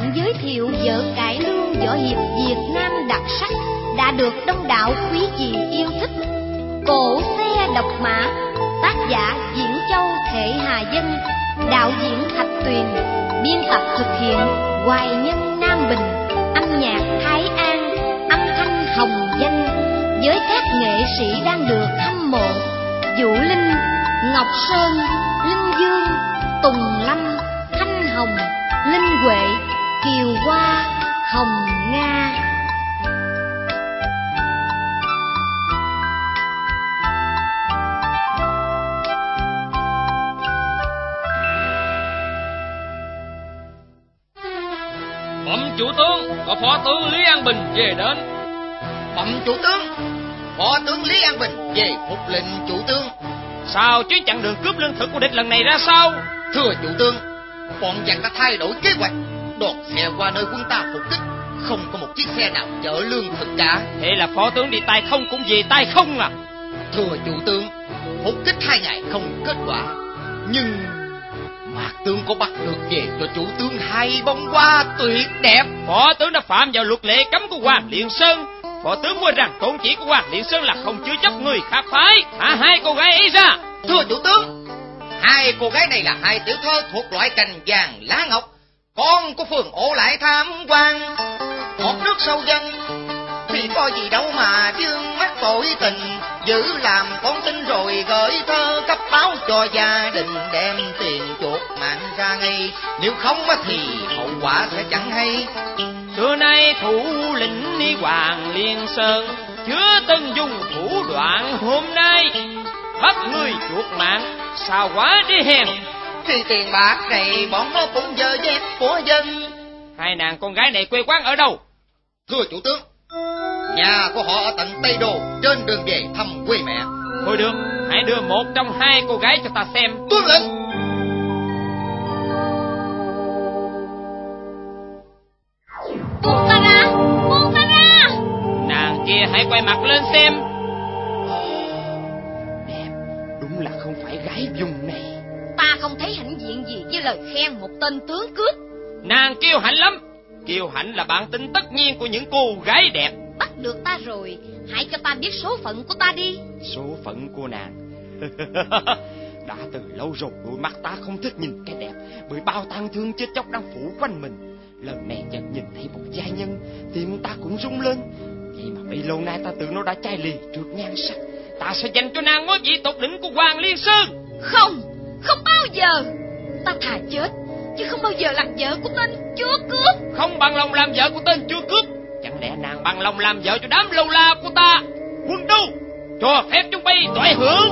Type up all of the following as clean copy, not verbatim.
mạn giới thiệu vở cải lương võ hiệp Việt Nam đặc sắc đã được đông đảo quý vị yêu thích. Cổ xe độc mã, tác giả Diễn Châu Thệ Hà Dân, đạo diễn Thạch Tuyền, biên tập thực hiện Hoài Nhân Nam Bình, âm nhạc Thái An, âm thanh Hồng Danh, với các nghệ sĩ đang được hâm mộ: Vũ Linh, Ngọc Sơn, Linh Dương, Tùng Lâm, Thanh Hồng, Linh Huệ, Kiều Hoa, Hồng Nga. Bẩm chủ tướng, có phó tướng Lý An Bình về đến. Bẩm chủ tướng, phó tướng Lý An Bình về phục lệnh chủ tướng. Sao chuyến chặn đường cướp lương thực của địch lần này ra sao? Thưa chủ tướng, bọn giặc đã thay đổi kế hoạch, đột xe qua nơi quân ta phục kích, không có một chiếc xe nào chở lương thực cả. Thế là phó tướng đi tay không cũng về tay không à? Thưa chủ tướng, phục kích 2 ngày không kết quả, nhưng Mạc tướng có bắt được về cho chủ tướng 2 bông hoa tuyệt đẹp. Phó tướng đã phạm vào luật lệ cấm của Hoàng Liên Sơn. Phó tướng quên rằng tôn chỉ của Hoàng Liên Sơn là không chứa chấp người khác phái. Thả 2 cô gái ấy ra. Thưa chủ tướng, 2 cô gái này là 2 tiểu thơ thuộc loại cành vàng lá ngọc, con của phường Ổ Lại tham quan. Một nước sâu dân thì có gì đâu mà vương mắc tội tình, giữ làm con tin rồi gửi thơ cấp báo cho gia đình, đem tiền chuột mạng ra ngay, nếu không thì hậu quả sẽ chẳng hay. Xưa nay thủ lĩnh đi Hoàng Liên Sơn chưa từng dùng thủ đoạn, hôm nay bắt người chuột mạng, sao quá đi hèn. Thì tiền bạc này bọn nó cũng dơ dép của dân. 2 nàng con gái này quê quán ở đâu? Thưa chủ tướng, nhà của họ ở tận Tây Đô, trên đường về thăm quê mẹ. Thôi được, hãy đưa một trong 2 cô gái cho ta xem. Tuân lệnh. Buông ta ra, buông ta ra. Nàng kia hãy quay mặt lên xem. Đẹp, đúng là không phải gái vùng này. Ta không thấy hãnh diện gì với lời khen một tên tướng cướp. Nàng kiêu hãnh lắm. Kiêu hãnh là bản tính tất nhiên của những cô gái đẹp. Bắt được ta rồi, hãy cho ta biết số phận của ta đi. Số phận của nàng đã từ lâu rồi đôi mắt ta không thích nhìn cái đẹp, bởi bao tang thương chết chóc đang phủ quanh mình. Lần này chợt nhìn thấy một giai nhân, tim ta cũng rung lên. Vậy mà bấy lâu nay ta tưởng nó đã chai lì trước nhan sắc. Ta sẽ dành cho nàng ngôi vị tột đỉnh của Hoàng Liên Sơn. Không, không bao giờ. Ta thà chết chứ không bao giờ làm vợ của tên chúa cướp. Không bằng lòng làm vợ của tên chúa cướp. Chẳng lẽ nàng bằng lòng làm vợ cho đám lâu la của ta? Quân đô, cho phép chúng bay toại hưởng.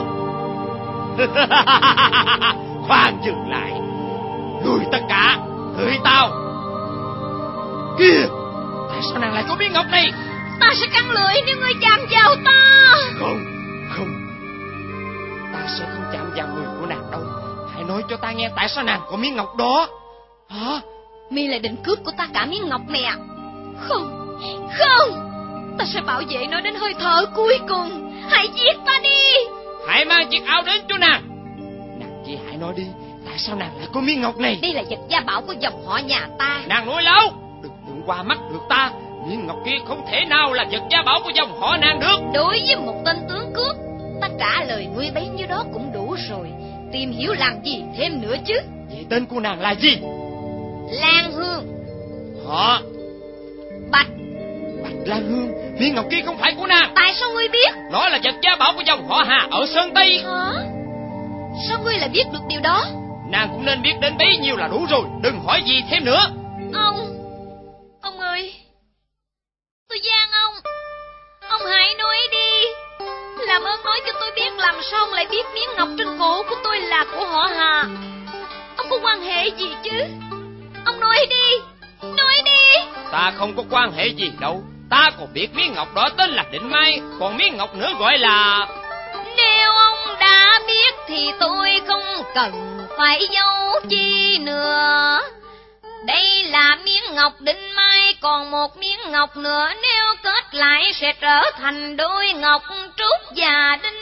Khoan dừng lại, lùi tất cả, hỡi tao. Kìa, tại sao nàng lại có miếng ngọc này? Ta sẽ cắn lưỡi nếu ngươi chạm vào ta. Không, không, ta sẽ không chạm vào người của nàng đâu. Hãy nói cho ta nghe tại sao nàng có miếng ngọc đó. Hả? Mi lại định cướp của ta cả miếng ngọc này à? Không, không, ta sẽ bảo vệ nó đến hơi thở cuối cùng. Hãy giết ta đi. Hãy mang chiếc áo đến cho nàng. Nàng kia hãy nói đi, tại sao nàng lại có miếng ngọc này? Đây là vật gia bảo của dòng họ nhà ta. Nàng nói láo, đừng tưởng qua mắt được ta. Miếng ngọc kia không thể nào là vật gia bảo của dòng họ nàng được. Đối với một tên tướng cướp, ta trả lời ngươi bấy nhiêu đó cũng đủ rồi. Tìm hiểu làm gì thêm nữa chứ? Vậy tên của nàng là gì? Lan Hương. Họ Bạch. Bạch Lan Hương. Miếng ngọc kia không phải của nàng. Tại sao ngươi biết? Nó là vật gia bảo của dòng họ Hà ở Sơn Tây. Hả? Sao ngươi lại biết được điều đó? Nàng cũng nên biết đến bấy nhiêu là đủ rồi. Đừng hỏi gì thêm nữa. Ông ơi, tôi gian ông hãy nói đi. Làm ơn nói cho tôi biết làm sao ông lại biết miếng ngọc trên cổ của tôi là của họ Hà. Ông có quan hệ gì chứ? Ông nói đi, nói đi. Ta không có quan hệ gì đâu. Ta còn biết miếng ngọc đó tên là Định Mai, còn miếng ngọc nữa gọi là... Nếu ông đã biết thì tôi không cần phải giấu chi nữa. Đây là miếng ngọc Định Mai, còn một miếng ngọc nữa nếu kết lại sẽ trở thành đôi ngọc Trúc và Đinh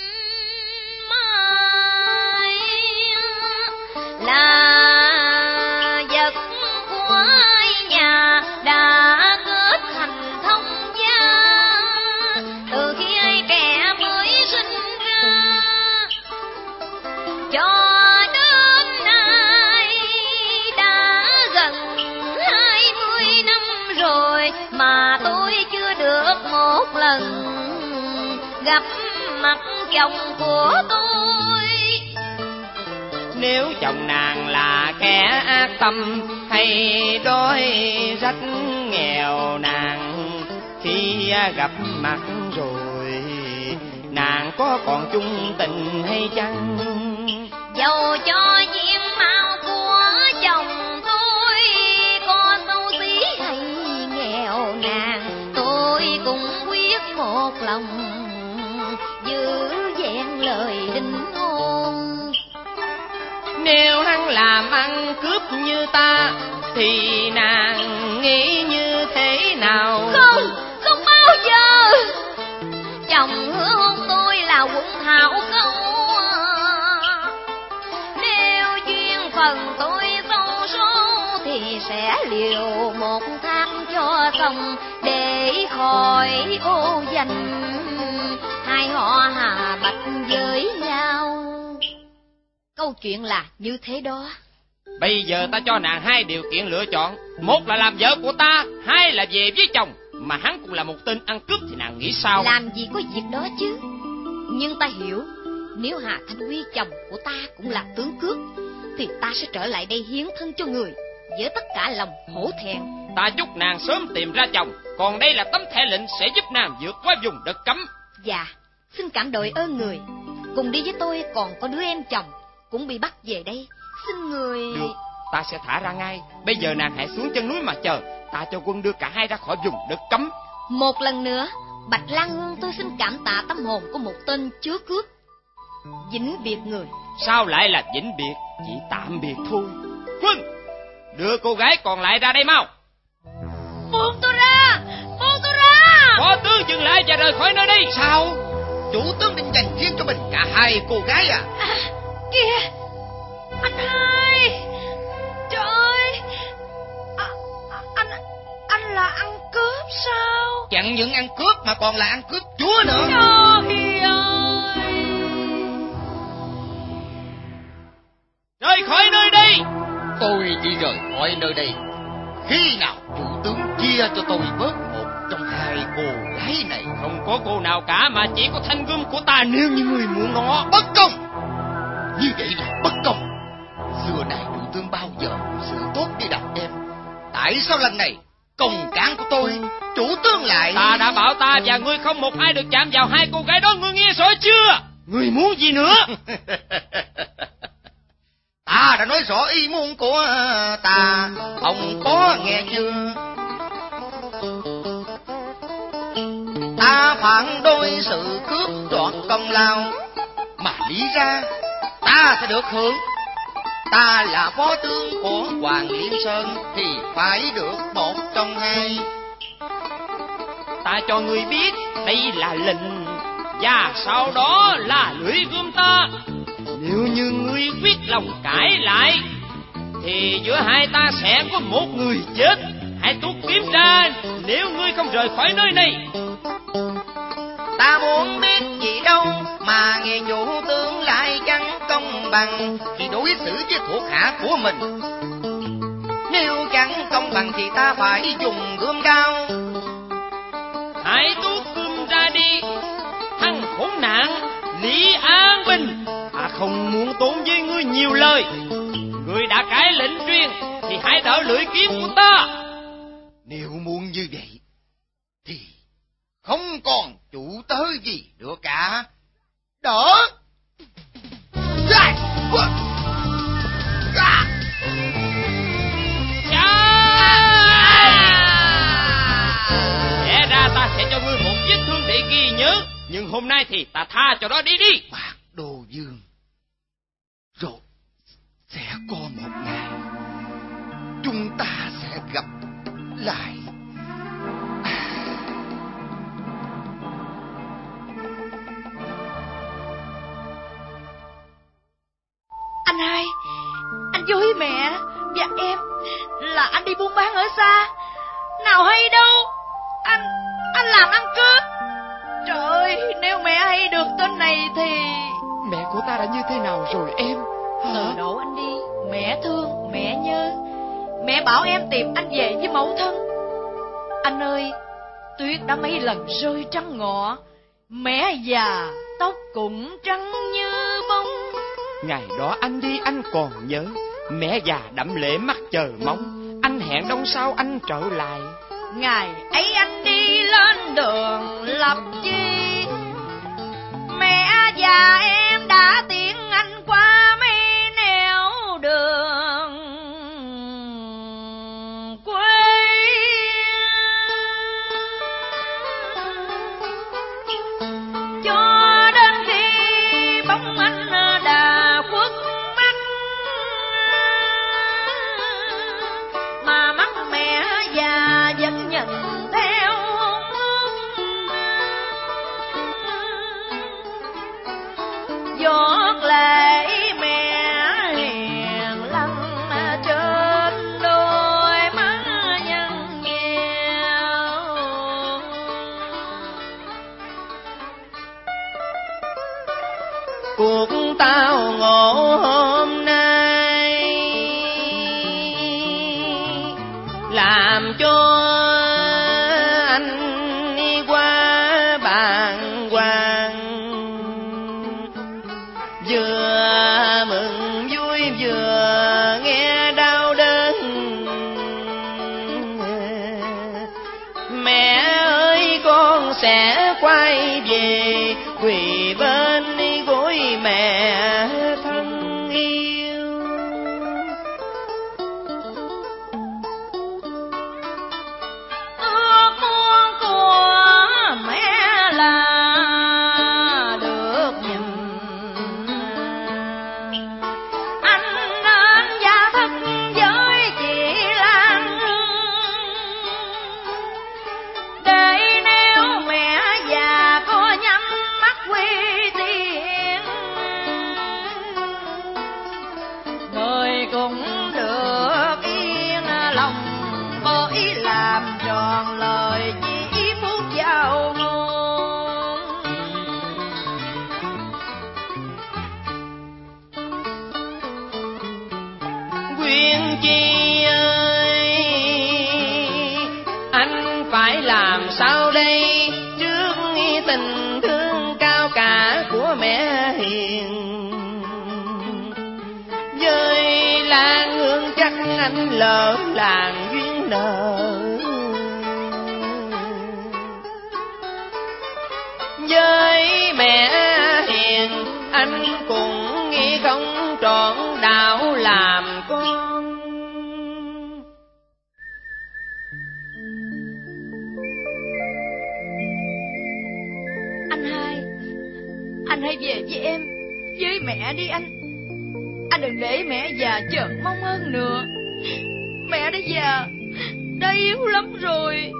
Mai. Là chồng của tôi. Nếu chồng nàng là kẻ ác tâm hay đói rách nghèo nàng, khi gặp mặt rồi nàng có còn chung tình hay chăng? Dầu cho diện mạo của chồng tôi có xấu xí hay nghèo nàn, tôi cũng quyết một lòng giữ vẹn lời đính hôn. Nếu hắn làm ăn cướp như ta thì nàng nghĩ như thế nào? Không bao giờ. Chồng hứa hôn tôi là quận hảo câu. Nếu duyên phần tôi xấu số thì sẽ liều một tháng cho xong để khỏi ô danh, hai họ hà bạch với nhau. Câu chuyện là như thế đó. Bây giờ ta cho nàng hai điều kiện lựa chọn. Một là làm vợ của ta, hai là về với chồng. Mà hắn cũng là một tên ăn cướp thì nàng nghĩ sao? Làm gì có việc đó chứ. Nhưng ta hiểu, nếu Hà Thanh Huy chồng của ta cũng là tướng cướp thì ta sẽ trở lại đây hiến thân cho người với tất cả lòng hổ thẹn. Ta chúc nàng sớm tìm ra chồng. Còn đây là tấm thẻ lệnh sẽ giúp nàng vượt qua vùng đất cấm. Dạ, xin cảm đội ơn người. Cùng đi với tôi còn có đứa em chồng cũng bị bắt về đây. Xin người... Được, ta sẽ thả ra ngay. Bây giờ nàng hãy xuống chân núi mà chờ. Ta cho quân đưa cả hai ra khỏi vùng đất cấm. Một lần nữa, Bạch Lan Hương tôi xin cảm tạ tâm hồn của một tên chứa cướp. Vĩnh biệt người. Sao lại là vĩnh biệt? Chỉ tạm biệt thôi. Quân, đưa cô gái còn lại ra đây mau. Buông tôi ra! Buông tôi ra! Phó tướng dừng lại và rời khỏi nơi đây. Sao? Chủ tướng định dành riêng cho mình cả hai cô gái à? Kìa! Anh hai! Trời ơi! Anh là ăn cướp sao? Chẳng những ăn cướp mà còn là ăn cướp chúa nữa. Trời ơi! Rời khỏi nơi đây! Tôi chỉ rời khỏi nơi đây khi nào chủ tướng chia cho tôi bớt một trong hai cô gái này. Không có cô nào cả mà chỉ có thanh gươm của ta nếu như người muốn nó. Bất công! Như vậy là bất công. Xưa này chủ tướng bao giờ xử tốt với đàn em. Tại sao lần này công cán của tôi chủ tướng lại... Ta đã bảo ta và ngươi không một ai được chạm vào hai cô gái đó, ngươi nghe rõ chưa? Ngươi muốn gì nữa? Ta đã nói rõ ý muốn của ta, ông có nghe chưa? Ta phản đối sự cướp đoạt công lao, mà lý ra ta sẽ được hưởng. Ta là phó tướng của Hoàng Liên Sơn thì phải được một trong hai. Ta cho ngươi biết đây là lệnh, và sau đó là lưỡi gươm ta. Nếu như ngươi quyết lòng cãi lại thì giữa hai ta sẽ có một người chết. Hãy tuốt kiếm ra nếu ngươi không rời khỏi nơi này. Ta muốn biết gì đâu mà nghe chủ tướng lại chẳng công bằng khi đối xử với thuộc hạ của mình. Nếu chẳng công bằng thì ta phải dùng gươm đao. Hãy tuốt gươm ra đi, thằng khốn nạn Lý An Bình. Ta không muốn tốn với ngươi nhiều lời. Ngươi đã cãi lệnh truyền thì hãy đỡ lưỡi kiếm của ta. Nếu muốn như vậy thì không còn chủ tớ gì nữa cả. Đỡ! Lẽ ra ta sẽ cho ngươi một vết thương để ghi nhớ, nhưng hôm nay thì ta tha cho đó đi đi. Bạc Đồ Dương, rồi sẽ có một ngày chúng ta sẽ gặp lại. Anh hai, anh dối mẹ và em là anh đi buôn bán ở xa. Nào hay đâu, anh làm ăn cướp. Trời ơi, nếu mẹ hay được tin này thì... Mẹ của ta đã như thế nào rồi em? Từ độ anh đi, mẹ thương, mẹ nhớ. Mẹ bảo em tìm anh về với mẫu thân. Anh ơi, tuyết đã mấy lần rơi trắng ngọ. Mẹ già, tóc cũng trắng như bông. Ngày đó anh đi anh còn nhớ, mẹ già đẫm lệ mắt chờ mong, anh hẹn đông sau anh trở lại. Ngày ấy anh đi lên đường lập chi, mẹ già em đã tiễn anh qua mấy nẻo đường quê. Cho đến khi bóng anh đã khuất mắt, mà mắt mẹ già vẫn nhận theo. Giọt lệ mẹ hiền lặng trên đôi má nhăn nheo. Cuộc tao ngộ hôm nay làm cho anh qua bàng hoàng, vừa mừng vui vừa nghe đau đớn. Mẹ ơi con sẽ quay về quỳ bên gối mẹ thân yêu. Ước muốn của mẹ là được nhìn anh đến gia thất với chị Lan, để nếu mẹ già có nhắm mắt quy tiên, đời cũng được yên lòng, bởi làm tròn lời chỉ phút giao ngôn. Quyên Chi ơi, anh phải làm sao đây trước tình thương cao cả của mẹ hiền. Với Lan Hương chắc anh lỡ làng duyên nợ, với mẹ hiền anh cũng nghĩ không trọn đạo làm con. Anh hãy về với em, với mẹ đi anh. Anh đừng để mẹ già chờ mong hơn nữa. Mẹ đã già, đã yếu lắm rồi.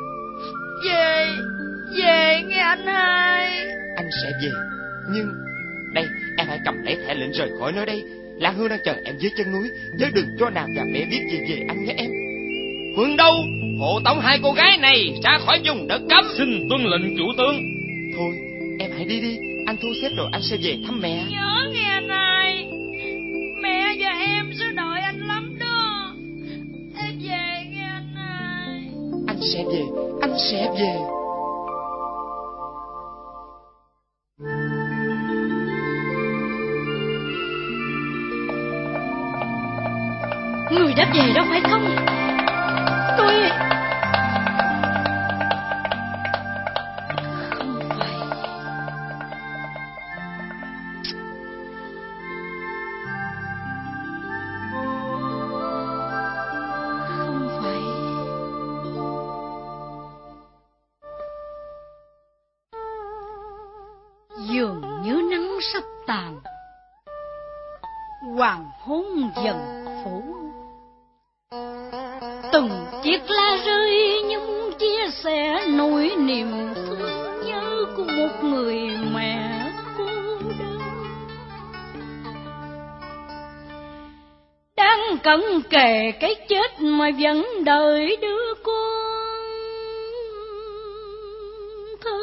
Về nghe anh hai. Anh sẽ về, nhưng đây em hãy cầm lấy thẻ lệnh rời khỏi nơi đây. Lan Hương đang chờ em dưới chân núi, nhớ đừng cho nàng và mẹ biết gì về anh nhé em. Phương Đâu hộ tống hai cô gái này ra khỏi vùng đất cấm. Xin tuân lệnh chủ tướng. Thôi em hãy đi đi, anh thu xếp rồi anh sẽ về thăm mẹ. Nhớ nghe anh hai, mẹ và em sẽ đợi anh lắm đó. Em về nghe anh hai. Anh sẽ về, anh sẽ về. Người đã về đâu phải không? Tôi... Không phải. Không phải. Dường như nắng sắp tàn, hoàng hôn dần phủ, từng chiếc lá rơi nhung chia sẻ nỗi niềm thương nhớ của một người mẹ cô đơn, đang cận kề cái chết mà vẫn đợi đứa con thơ.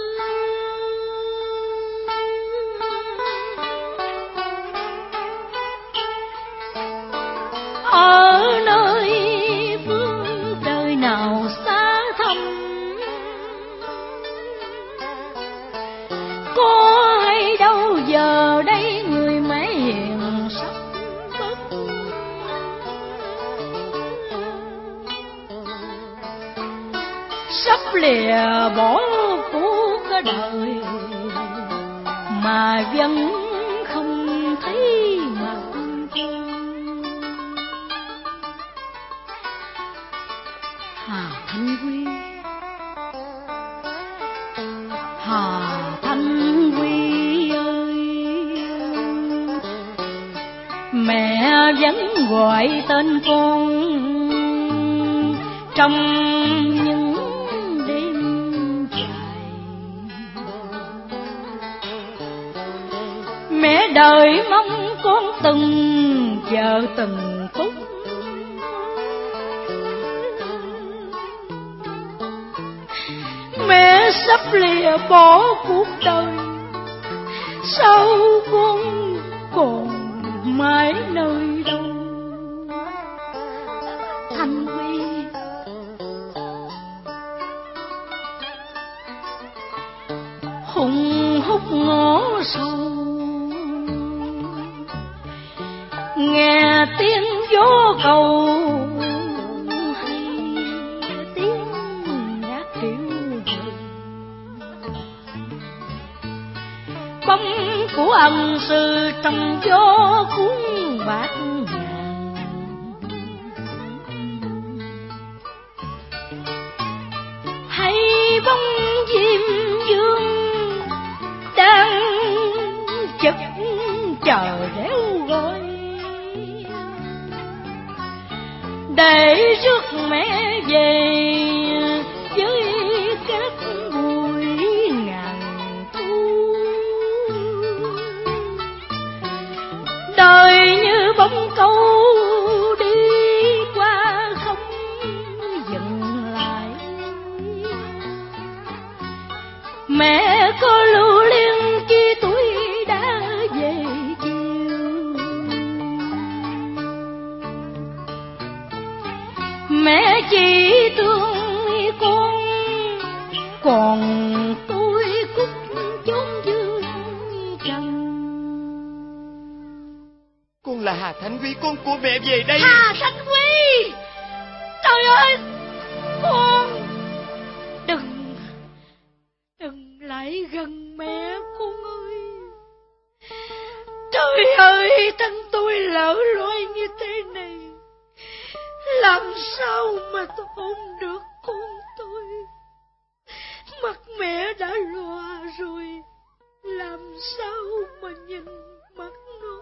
Ở nơi phương trời nào xa thăm, có hay đâu giờ sắp lìa bỏ cuộc đời mà vẫn không thấy mặt Hà Thanh Huy. Hà Thanh Huy ơi, mẹ vẫn gọi tên con trong những đêm dài. Mẹ đợi mong con từng giờ từng phút, mẹ sắp lìa bỏ cuộc đời, sao con còn mãi nơi đâu? Thanh Huy, hùng hút ngõ sâu, nghe tiếng gió cầu hay tiếng nhạc triều hời. Bóng của ân sư trong gió cuốn bạt ngàn, hay bóng diêm dương đang chực chờ đéo gọi, để rước mẹ về với các buổi ngàn thu. Đời như bóng câu đi qua không dừng lại, mẹ có lưu liên khi tuổi đã về chiều. Mẹ chỉ thương con, còn tôi cút chốn dương trần. Con là Hà Thanh Huy, con của mẹ về đây. Hà Thanh Huy, trời ơi, con đừng lại gần mẹ con ơi. Trời ơi, thân tôi lỡ loi như thế này, làm sao mà tôi ôm được con tôi? Mặt mẹ đã lòa rồi, làm sao mà nhìn mặt nó?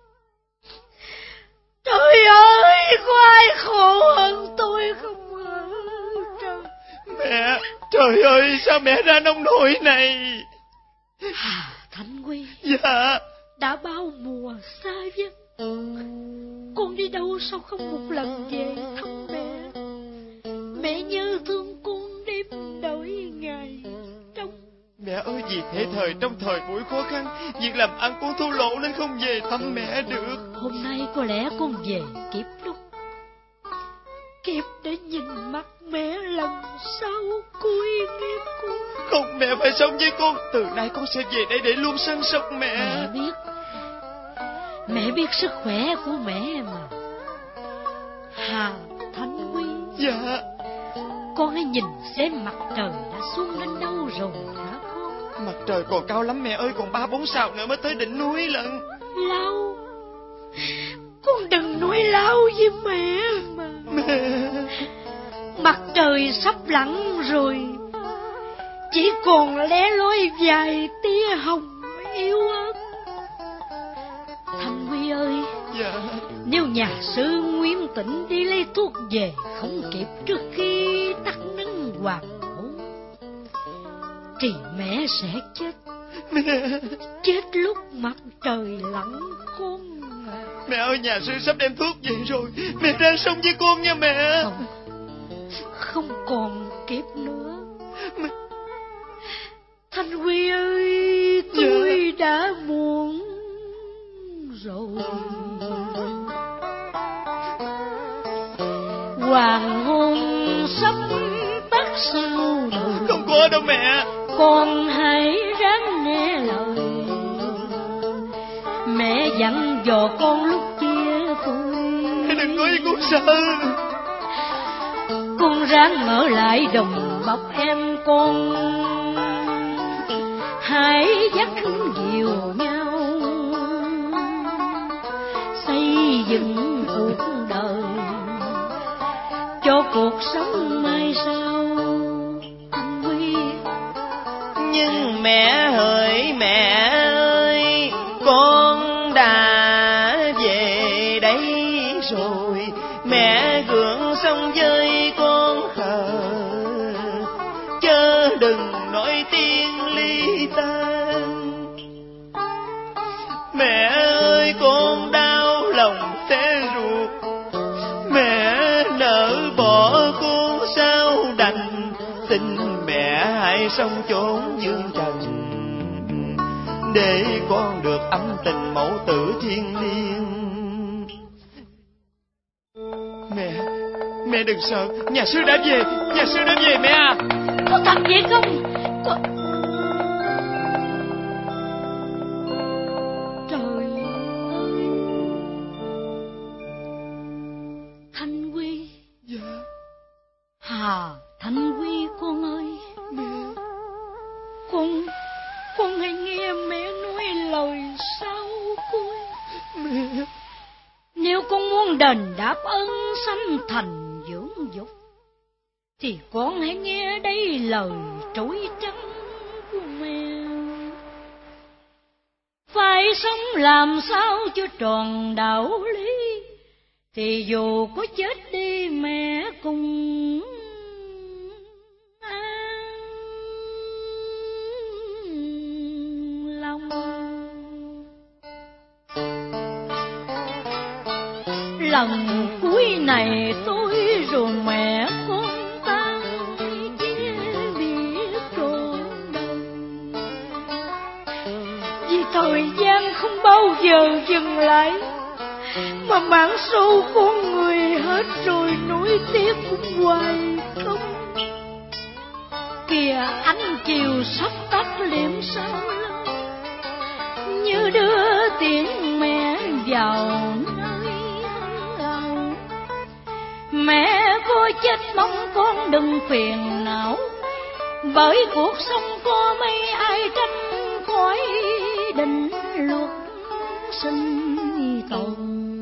Trời ơi, có ai khổ hơn tôi không hả trời? Mẹ, trời ơi, sao mẹ ra nông nỗi này? Hà Thanh Huy. Dạ. Đã bao mùa xa vắng, con đi đâu sao không một lần về thăm mẹ? Mẹ nhớ thương con đêm đợi ngày trông. Mẹ ơi, vì thế thời trong thời buổi khó khăn, việc làm ăn con thua lỗ nên không về thăm mẹ được. Hôm nay có lẽ con về kịp lúc, kịp để nhìn mặt mẹ lần sau cuối nghe con. Không, mẹ phải sống với con. Từ nay con sẽ về đây để luôn săn sóc mẹ. Mẹ biết sức khỏe của mẹ mà. Hà Thanh Huy. Dạ. Con hãy nhìn xem mặt trời đã xuống đến đâu rồi hả con? Mặt trời còn cao lắm mẹ ơi, còn 3-4 sao nữa mới tới đỉnh núi lận. Lao, con đừng nói láo với mẹ mà. Mẹ. Mặt trời sắp lặn rồi, chỉ còn lé loi vài tia hồng yếu ớt. Thanh Huy ơi. Dạ. Nếu nhà sư Nguyên Tĩnh đi lấy thuốc về không kịp trước khi tắt nắng hoàng hôn, thì mẹ sẽ chết. Mẹ. Chết lúc mặt trời lặn con à. Mẹ ơi, nhà sư sắp đem thuốc về rồi, mẹ ra sống với con nha mẹ. Không còn kịp nữa. Thanh Huy ơi, tôi đã muộn rồi. Hoàng hôn sắp tắt sao rồi. Không có đâu mẹ. Con hãy ráng nghe lời mẹ dặn dò con lúc chia phôi. Đừng nói với con sợ. Con ráng ở lại đồng bọc em con, hãy dắt dìu nhau xây dựng cuộc đời cho cuộc sống mai sau. Thanh Huy. Nhưng mẹ hỡi mẹ ơi, con đã về đây rồi, mẹ gượng xong với con hờ, chớ đừng nói tiếng ly tan. Mẹ ơi con đau lòng xé ruột, mẹ nỡ bỏ con sao đành, xin mẹ hãy sống chốn dương trần, để con được ấm tình mẫu tử thiên liêng. Mẹ đừng sợ, nhà sư đã về, nhà sư đã về mẹ à. Có thật vậy không? Trời ơi! Thanh Huy. Dạ. Hà Thanh Huy con ơi. Mẹ. Con hãy nghe mẹ nói lời sau cuối. Mẹ. Nếu con muốn đền đáp ơn sanh thành dưỡng dục, thì con hãy nghe đây lời trối trắng của mẹ. Phải sống làm sao cho tròn đạo lý, thì dù có chết đi mẹ cùng an lòng. Lần cuối này tôi rồi mẹ con ta chia biệt rồi đâu, vì thời gian không bao giờ dừng lại, mà mạng số con người hết rồi nối tiếc cũng hoài không. Kìa ánh chiều sắp tắt liệm sao như đưa tiếng mẹ vào nơi hân. Mẹ có chết mong con đừng phiền não, bởi cuộc sống có mấy ai tranh khỏi định luật sinh tồn.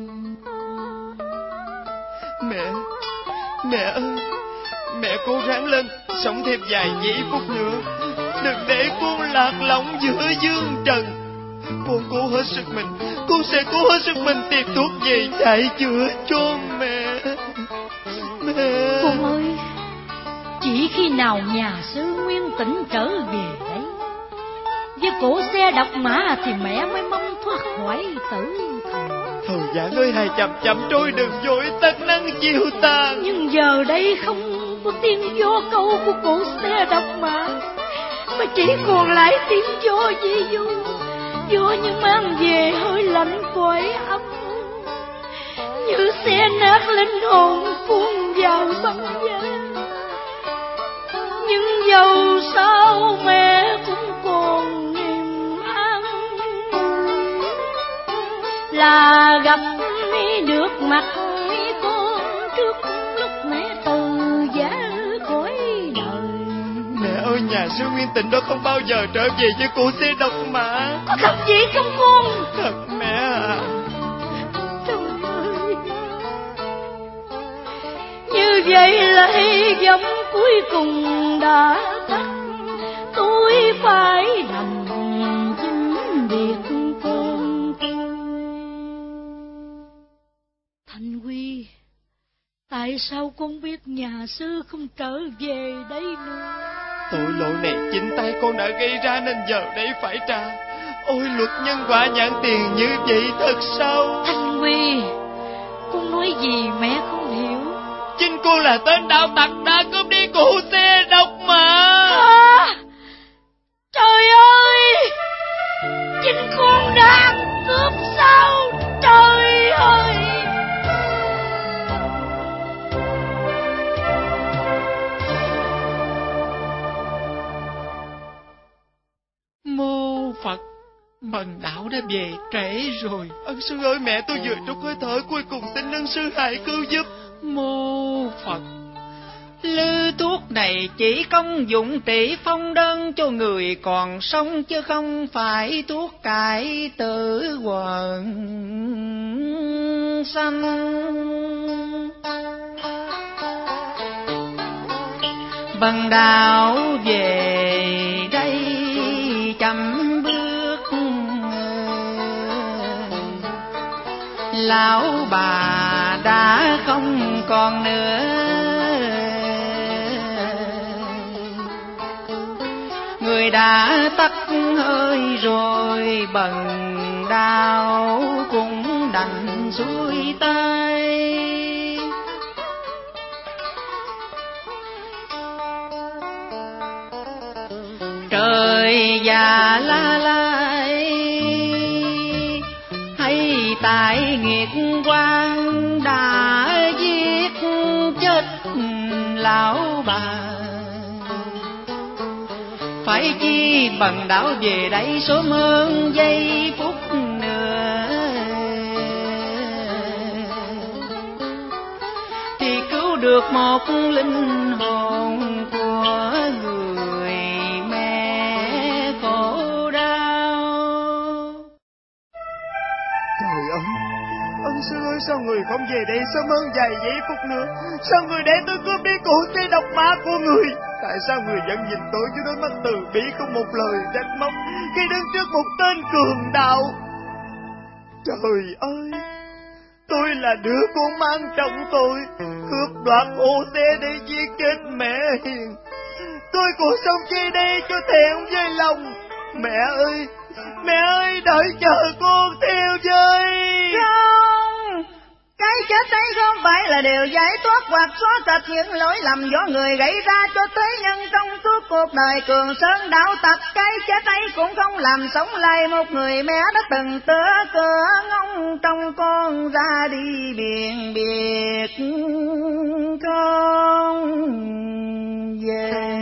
Mẹ ơi, mẹ cố ráng lên, sống thêm vài giây phút nữa, đừng để con lạc lõng giữa dương trần. Con cố hết sức mình, con sẽ cố hết sức mình tìm thuốc về chạy chữa cho mẹ. Mẹ. Con ơi, chỉ khi nào nhà sư Nguyên Tĩnh trở về đấy với cổ xe độc mã thì mẹ mới mong thoát khỏi tử thần. Thời gian ơi hãy chậm chậm trôi, đừng vội tắt nắng chiều tàn. Nhưng giờ đây không có tiếng gió câu của cổ xe độc mã, mà chỉ còn lại tiếng gió di du, gió như mang về hơi lạnh cõi âm, như xe nát linh hồn cuốn vào băng giá. Nhưng dầu sao mẹ cũng còn niềm an vui, là gặp được mặt con trước lúc mẹ từ giá cõi đời. Mẹ ơi, nhà sư Nguyên Tĩnh đó không bao giờ trở về với cô xe độc mã. Có thật vậy không con? Thật mẹ à. Trời ơi, như vậy là hy vọng cuối cùng đã tắt, tôi phải nằm chinh biệt con tôi. Thanh Huy, tại sao con biết nhà sư không trở về đây nữa? Tội lỗi này chính tay con đã gây ra nên giờ đây phải trả. Ôi luật nhân quả nhãn tiền như vậy thật sao? Thanh Huy, con nói gì mẹ không hiểu. Chính cô là tên đạo tặc đã cướp đi cụ xe độc mã. À, trời ơi, chính con đã cướp sao? Trời ơi. Mô Phật, bần đạo đã về trễ rồi. Ân sư ơi, mẹ tôi vừa trút hơi thở cuối cùng, xin ân sư hãy cứu giúp. Mô Phật, Lư thuốc này chỉ công dụng trị phong đơn cho người còn sống, chứ không phải thuốc cải tử quần sanh. Bần đạo về đây chậm bước, lão bà đã không còn nữa. Người đã tắt hơi rồi, bần đạo cũng đành xuôi tay. Trời già la lai hay tại nghiệt quan đã giết chết lão bà, phải chi bần đạo về đây sớm hơn giây phút nữa, thì cứu được một linh hồn của người mẹ khổ đau. Trời ơi, ân sư ơi, sao người không về đây sớm hơn vài giây phút nữa? Sao người để tôi cướp đi cụ xe độc mã của người? Tại sao người vẫn nhìn tôi với đôi mắt từ bi không một lời trách móc khi đứng trước một tên cường đạo? Trời ơi, tôi là đứa con mang trong tôi, cướp đoạt ô xe để giết chết mẹ hiền. Tôi còn sống chi đây cho thẹn với lòng. Mẹ ơi, đợi chờ con theo với. Không, cái chết ấy không phải là điều giải thoát hoặc xóa sạch những lỗi lầm do người gây ra cho thế nhân trong suốt cuộc đời cường sơn đạo tặc. Cái chết ấy cũng không làm sống lại một người mẹ đã từng tựa cửa ngóng trong con ra đi biển biệt không về.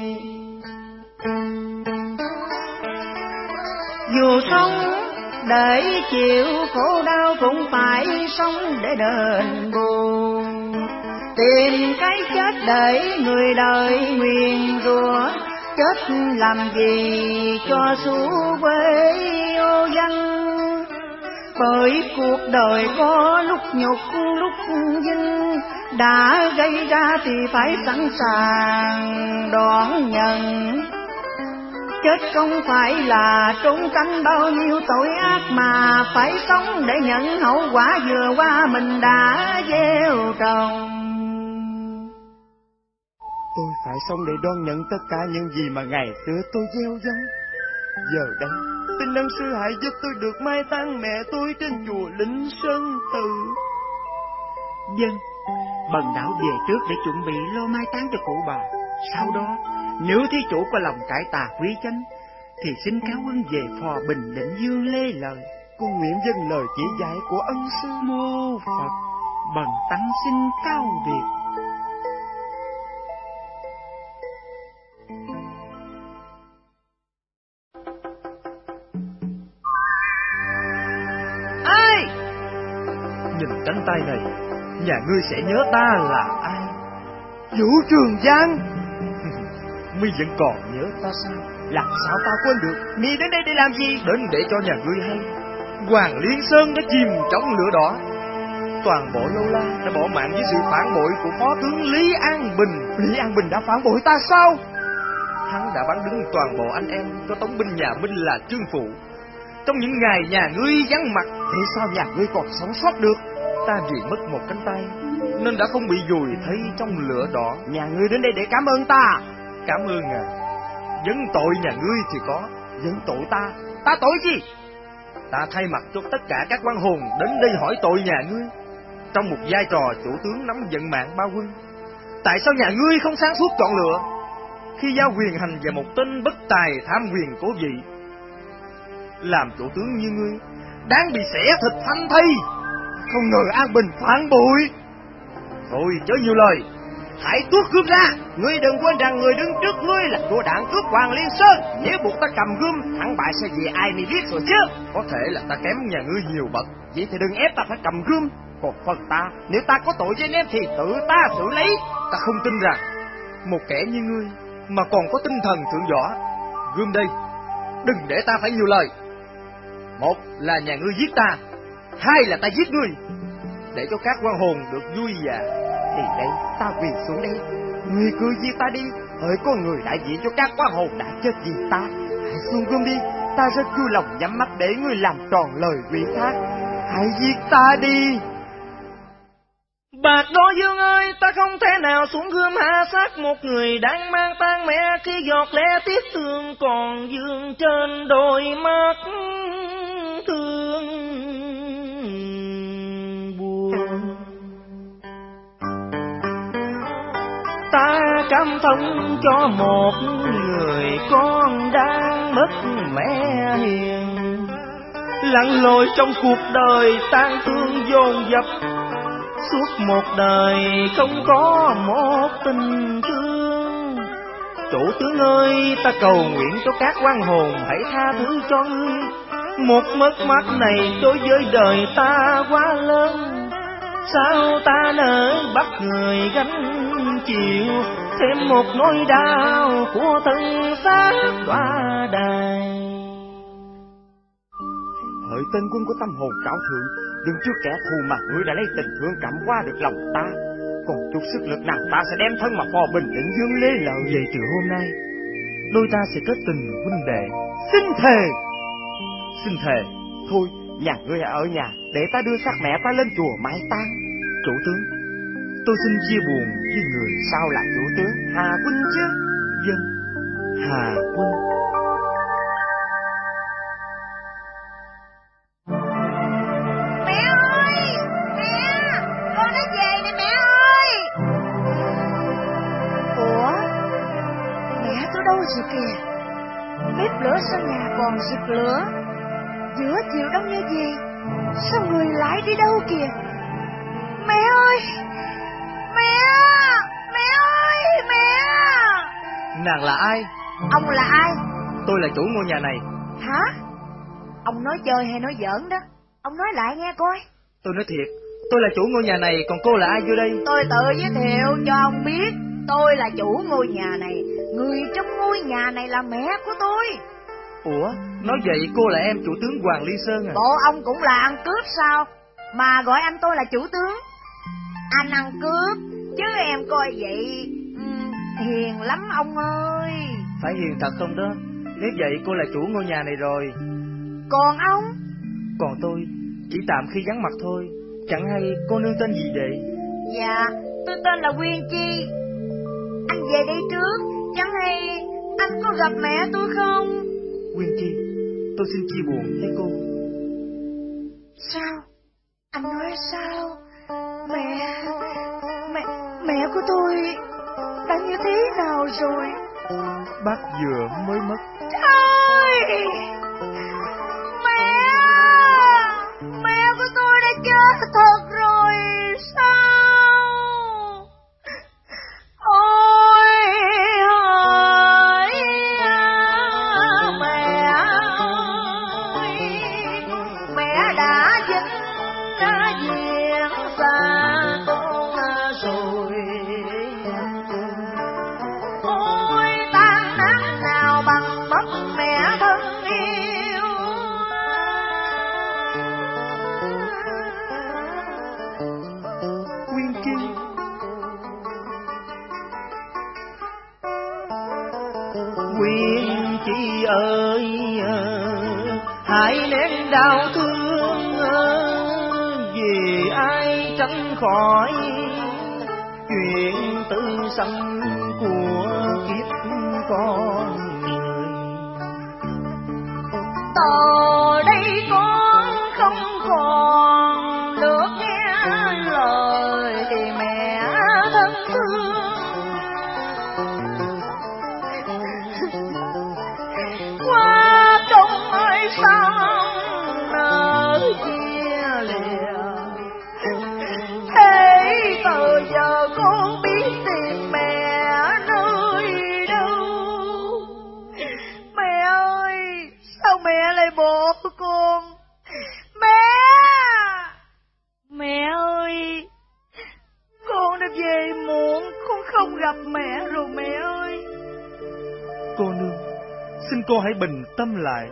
Dù sống để chịu khổ đau cũng phải sống để đền bù, tìm cái chết để người đời nguyền rủa. Chết làm gì cho xú quê ô danh, bởi cuộc đời có lúc nhục lúc vinh, đã gây ra thì phải sẵn sàng đón nhận. Chết không phải là trốn tránh bao nhiêu tội ác, mà phải sống để nhận hậu quả vừa qua mình đã gieo trồng. Tôi phải sống để đón nhận tất cả những gì mà ngày xưa tôi gieo giống. Giờ đây, xin ân sư hãy giúp tôi được mai táng mẹ tôi trên chùa Linh Sơn Tự. Vâng, bần đạo về trước để chuẩn bị lo mai táng cho cụ bà. Sau đó, nếu thí chủ có lòng cải tà quý chánh, thì xin cáo ân về phò Bình Định Dương lê lời. Con nguyện dâng lời chỉ dạy của ân sư. Mô Phật. Bần tăng xin cáo biệt. Ơi, nhìn cánh tay này, nhà ngươi sẽ nhớ ta là ai? Vũ Trường Giang. Mi vẫn còn nhớ ta sao? Làm sao ta quên được? Mi đến đây để làm gì? Đến để cho nhà ngươi hay, Hoàng Liên Sơn đã chìm trong lửa đỏ. Toàn bộ Lâu La đã bỏ mạng với sự phản bội của phó tướng Lý An Bình. Lý An Bình đã phản bội ta sao? Hắn đã bắn đứng toàn bộ anh em cho tống binh nhà Minh là Trương Phụ. Trong những ngày nhà ngươi vắng mặt, thế sao nhà ngươi còn sống sót được? Ta vì mất một cánh tay nên đã không bị vùi thấy trong lửa đỏ. Nhà ngươi đến đây để cảm ơn ta. Cảm ơn à? Vấn tội nhà ngươi thì có, vấn tội ta. Ta tội gì? Ta thay mặt cho tất cả các quan hồn đến đây hỏi tội nhà ngươi. Trong một vai trò chủ tướng nắm vận mạng ba quân, tại sao nhà ngươi không sáng suốt chọn lựa khi giao quyền hành về một tên bất tài tham quyền cố vị? Làm chủ tướng như ngươi đáng bị xẻ thịt thanh thây. Không ngờ An Bình phản bội. Thôi chớ nhiều lời, hãy tuốt gươm ra. Ngươi đừng quên rằng người đứng trước ngươi là vua đạn cướp Hoàng Liên Sơn. Nếu buộc ta cầm gươm, thắng bại sẽ về ai mi biết rồi chứ. Có thể là ta kém nhà ngươi nhiều bậc, vậy thì đừng ép ta phải cầm gươm. Còn phần ta, nếu ta có tội với anh em thì tự ta xử lý. Ta không tin rằng một kẻ như ngươi mà còn có tinh thần thượng võ. Gươm đây, đừng để ta phải nhiều lời. Một là nhà ngươi giết ta, hai là ta giết ngươi, để cho các quan hồn được vui vẻ. Thì đây, ta quỳ xuống đây, ngươi cứ giết ta đi. Hỡi có người đại diện cho các quan hồn đã chết vì ta, hãy xuống gươm đi. Ta rất vui lòng nhắm mắt để ngươi làm tròn lời quy thác. Hãy giết ta đi. Bạc Đô Dương ơi, ta không thể nào xuống gươm hạ sát một người đang mang tang mẹ, khi giọt lệ tiếc thương còn vương trên đôi mắt thương buồn. Ta cảm thông cho một người con đang mất mẹ hiền, lặn lội trong cuộc đời tang thương dồn dập. Suốt một đời không có một tình thương. Chủ tướng ơi, ta cầu nguyện cho các oan hồn hãy tha thứ cho ngươi. Một mất mát này đối với đời ta quá lớn. Sao ta nỡ bắt người gánh chịu thêm một nỗi đau của thân xác qua đời. Hỡi tên quân của tâm hồn cao thượng, đừng trước kẻ thù mà ngươi đã lấy tình thương cảm hóa được lòng ta. Còn chút sức lực nào ta sẽ đem thân mà phò bình định dương lê lợi. Vậy từ hôm nay đôi ta sẽ kết tình huynh đệ. Xin thề. Xin thề. Thôi, nhà ngươi ở nhà, để ta đưa xác mẹ ta lên chùa mai táng. Chủ tướng, tôi xin chia buồn với người. Sao là chủ tướng? Hà Huynh chứ? Vâng, Hà Huynh. Mẹ ơi, mẹ, con đã về nè mẹ ơi. Ủa, mẹ tôi đâu rồi kìa? Bếp lửa sau nhà còn rực lửa. Giữa chiều đông như gì, sao người lại đi đâu kìa? Mẹ ơi, mẹ, mẹ ơi, mẹ. Nàng là ai? Ông là ai? Tôi là chủ ngôi nhà này. Hả? Ông nói chơi hay nói giỡn đó? Ông nói lại nghe coi. Tôi nói thiệt, tôi là chủ ngôi nhà này, còn cô là ai vô đây? Tôi tự giới thiệu cho ông biết, tôi là chủ ngôi nhà này. Người trong ngôi nhà này là mẹ của tôi. Ủa, nói vậy cô là em chủ tướng Hoàng Ly Sơn à? Bộ ông cũng là ăn cướp sao mà gọi anh tôi là chủ tướng? Anh ăn cướp, chứ em coi vậy hiền lắm ông ơi. Phải hiền thật không đó? Nếu vậy cô là chủ ngôi nhà này rồi. Còn ông? Còn tôi chỉ tạm khi vắng mặt thôi. Chẳng hay cô nương tên gì vậy? Dạ, tôi tên là Quyên Chi. Anh về đây trước, chẳng hay anh có gặp mẹ tôi không? Quyên Chi, tôi xin chia buồn với cô. Sao? Anh nói sao? Mẹ của tôi đã như thế nào rồi? Bác vừa mới mất. Trời! Mẹ của tôi đã chết thật rồi sao? Ôi hỡi mẹ ơi, mẹ đã dính diện xa con rồi. Ôi tan nát nào bằng mất mẹ thân yêu. Quyên Chi, Quyên Chi ơi, hãy nén đau thương, vì ai tránh khỏi chuyện tư sanh của kiếp con người. Từ đây con không còn được nghe lời thì mẹ thân thương. Qua đông ơi sao nỡ chia lìa, thế từ giờ con biết tìm mẹ nơi đâu. Mẹ ơi, sao mẹ lại bỏ cô hãy bình tâm lại.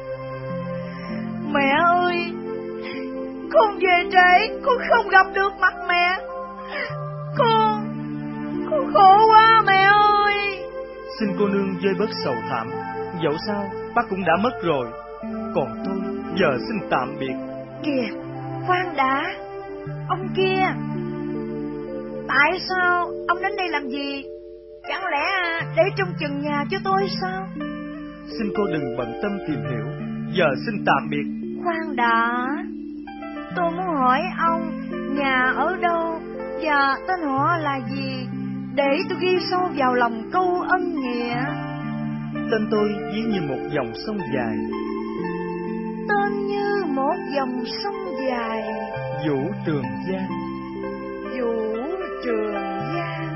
Mẹ ơi, con về trễ, con không gặp được mặt mẹ. Con khổ quá mẹ ơi. Xin cô nương vơi bớt sầu thảm, dẫu sao bác cũng đã mất rồi, còn tôi giờ xin tạm biệt. Kìa, khoan đã, ông kia, tại sao ông đến đây làm gì? Chẳng lẽ để trông chừng nhà cho tôi sao? Xin cô đừng bận tâm tìm hiểu, giờ xin tạm biệt. Khoan đã, tôi muốn hỏi ông nhà ở đâu và tên họ là gì, để tôi ghi sâu vào lòng câu ân nghĩa. Tên tôi ví như một dòng sông dài. Tên như một dòng sông dài. Vũ Trường Giang. Vũ Trường Giang.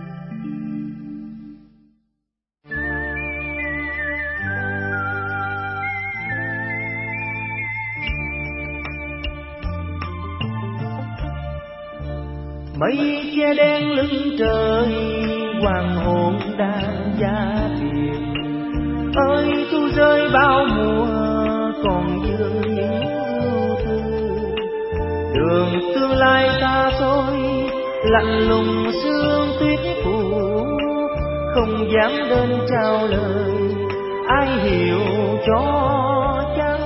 Mây che đen lưng trời, hoàng hôn đang giá biệt. Ơi thu rơi bao mùa, còn vương những ưu tư. Đường tương lai xa xôi, lạnh lùng sương tuyết phủ. Không dám đến trao lời, ai hiểu cho chăng?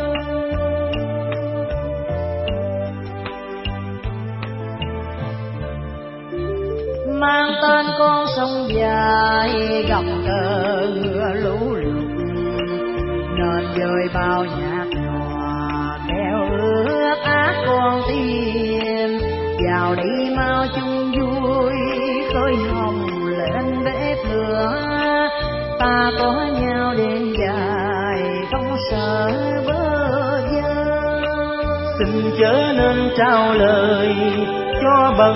Mang tên con sông dài, gặp cơn mưa lũ lụt, nên dời bao nhạt nhòa theo ước ác con tim. Vào đi mau chung vui, khơi hồng lên bếp lửa. Ta có nhau đêm dài, không sợ bơ vơ. Xin chớ nên trao lời cho bận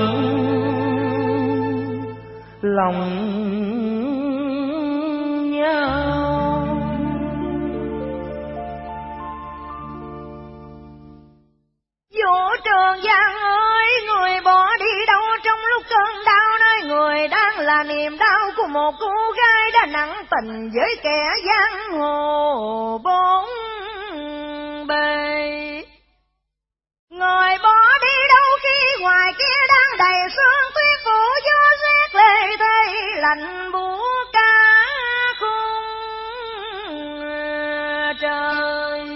lòng nhau. Vũ Trường Giang ơi, người bỏ đi đâu trong lúc cơn đau, nơi người đang là niềm đau của một cô gái đã nặng tình với kẻ giang hồ bốn bề. Người bỏ đi đâu khi ngoài kia đang đầy sương tuyết phủ, gió rét lê thây lạnh buốt cả khung trời.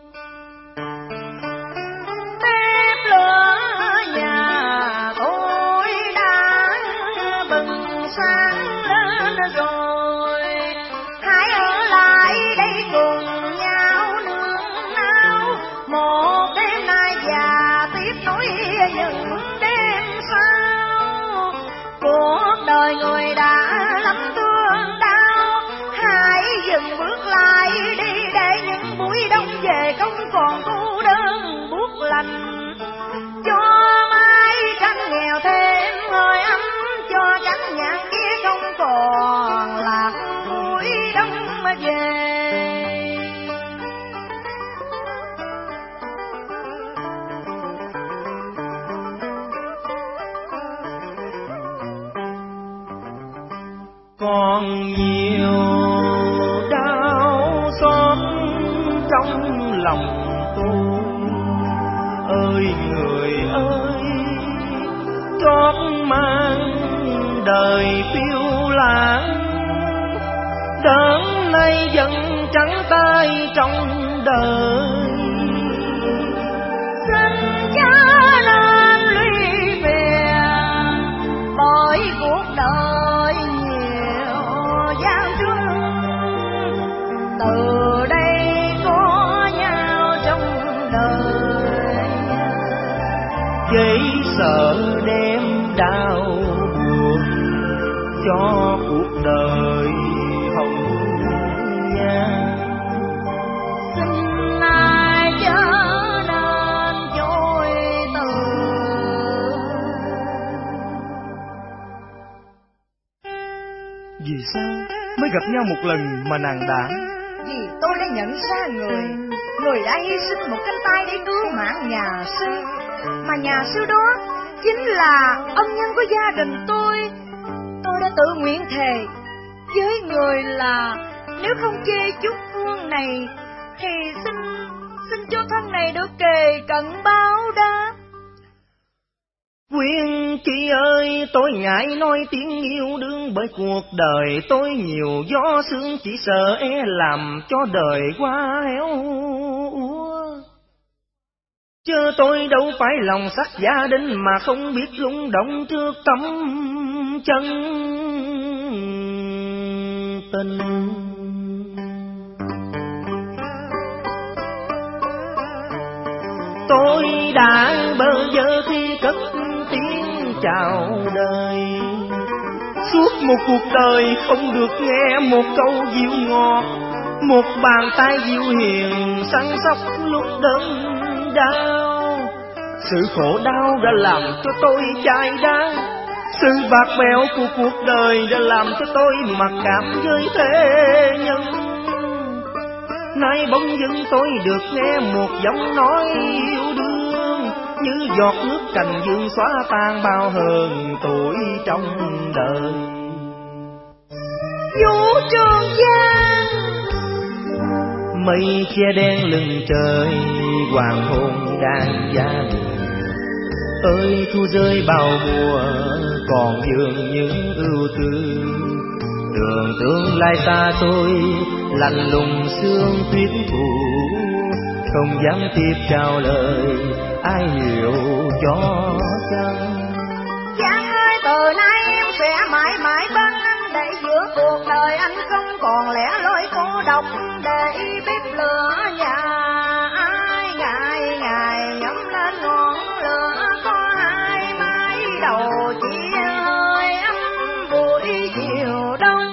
Bếp lửa nhà tôi đã bừng sáng lên rồi, hãy ở lại đây cùng nhau nương nao một đêm nay và tiếp nối những đêm sau. Cuộc đời người đã lắm thương đau, hãy dừng bước lại đi để những buổi đông về không còn cô đơn buốt lạnh. Cho mái tranh nghèo thêm hơi ấm, cho cánh nhạc kia không còn là buổi đông về. Còn nhiều đau xót trong lòng tôi. Ơi người ơi, trót mang đời phiêu lãng. Đớn nay vẫn trắng tay trong đời. Xin chớ nên lụy phiền, bởi cuộc đời gian truân. Từ đây có nhau trong đời, Chỉ sợ đem đau buồn cho cuộc đời hồng nhan. xin ai chớ nên chối từ. Vì sao mới gặp nhau một lần mà nàng đã? Vì tôi đã nhận ra người đã hy sinh một cánh tay để cứu mạng nhà sư, mà nhà sư đó chính là ân nhân của gia đình tôi. Tôi đã tự nguyện thề với người là nếu không chê chút hương này, thì xin cho thân này được kề cận báo đáp. Quyên chị ơi, tôi ngại nói tiếng yêu đương, bởi cuộc đời tôi nhiều gió sương, chỉ sợ làm cho đời qua héo úa. Chứ tôi đâu phải lòng sắc gia đình mà không biết rung động trước tâm chân tình. Tôi đã bơ vơ khi cất tiếng chào đời, suốt một cuộc đời không được nghe một câu dịu ngọt, một bàn tay dịu hiền săn sóc lúc đớn đau. Sự khổ đau đã làm cho tôi chai đá, sự bạc bẽo của cuộc đời đã làm cho tôi mặc cảm với thế nhân. Nay bỗng dưng tôi được nghe một giọng nói yêu đương, như giọt nước cành dương xóa tan bao hờn tuổi trong đời. Vũ Trường Giang, mây che đen lưng trời, hoàng hôn đang giá lùa. Ơi thu rơi bao mùa, còn dường những ưu tư. Đường tương lai xa tôi, lạnh lùng sương tuyết phủ. Không dám tiếp trao lời, ai hiểu cho chăng. Giang ơi, từ nay em sẽ mãi mãi bên anh, để giữa cuộc đời anh không còn lẻ loi cô độc, để bếp lửa nhà ai ngày ngày nhắm lên ngọn lửa có hai mái đầu chia hơi ấm buổi chiều đông.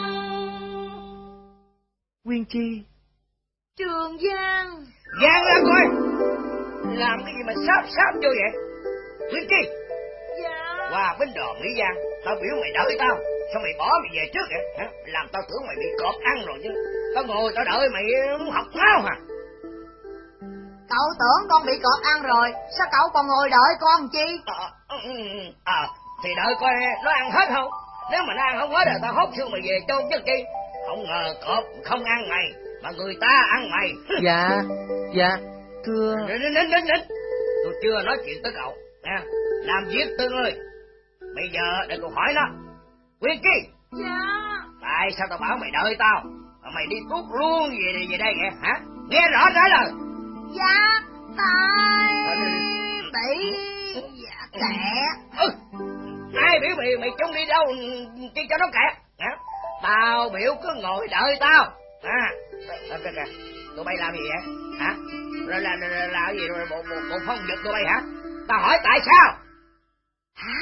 Quyên Chi, Trường Giang. Giang ra coi, làm cái gì mà sáp vô vậy? Quyên Chi. Dạ. Qua bến đò Mỹ Giang, tao biểu mày đợi tao, sao mày bỏ mày về trước vậy? Hả? Làm tao tưởng mày bị cọp ăn rồi chứ. Tao ngồi tao đợi mày muốn học ngáo hả? Cậu tưởng con bị cọp ăn rồi, sao cậu còn ngồi đợi con chi? Thì đợi coi nó ăn hết không? Nếu mà nó ăn không hết rồi tao hốt xương mày về chôn chứ chi. Không ngờ cọp không ăn mày, mà người ta ăn mày. Dạ, thưa. Nín. Tôi chưa nói chuyện tới cậu nha. Làm việc từ người. Bây giờ để tôi hỏi nó. Quyên Chi. Dạ. Tại sao tao bảo mày đợi tao mà mày đi tuốt luôn về đây vậy hả? Nghe rõ trả lời. Dạ, tại bị kẹt. Ai biểu mày trông đi đâu chi cho nó kẹt hả? Tao biểu cứ ngồi đợi tao. Kìa, tụi bay làm gì vậy hả? Rồi là cái gì rồi bộ phong giật tụi bay hả? Tao hỏi tại sao? Hả?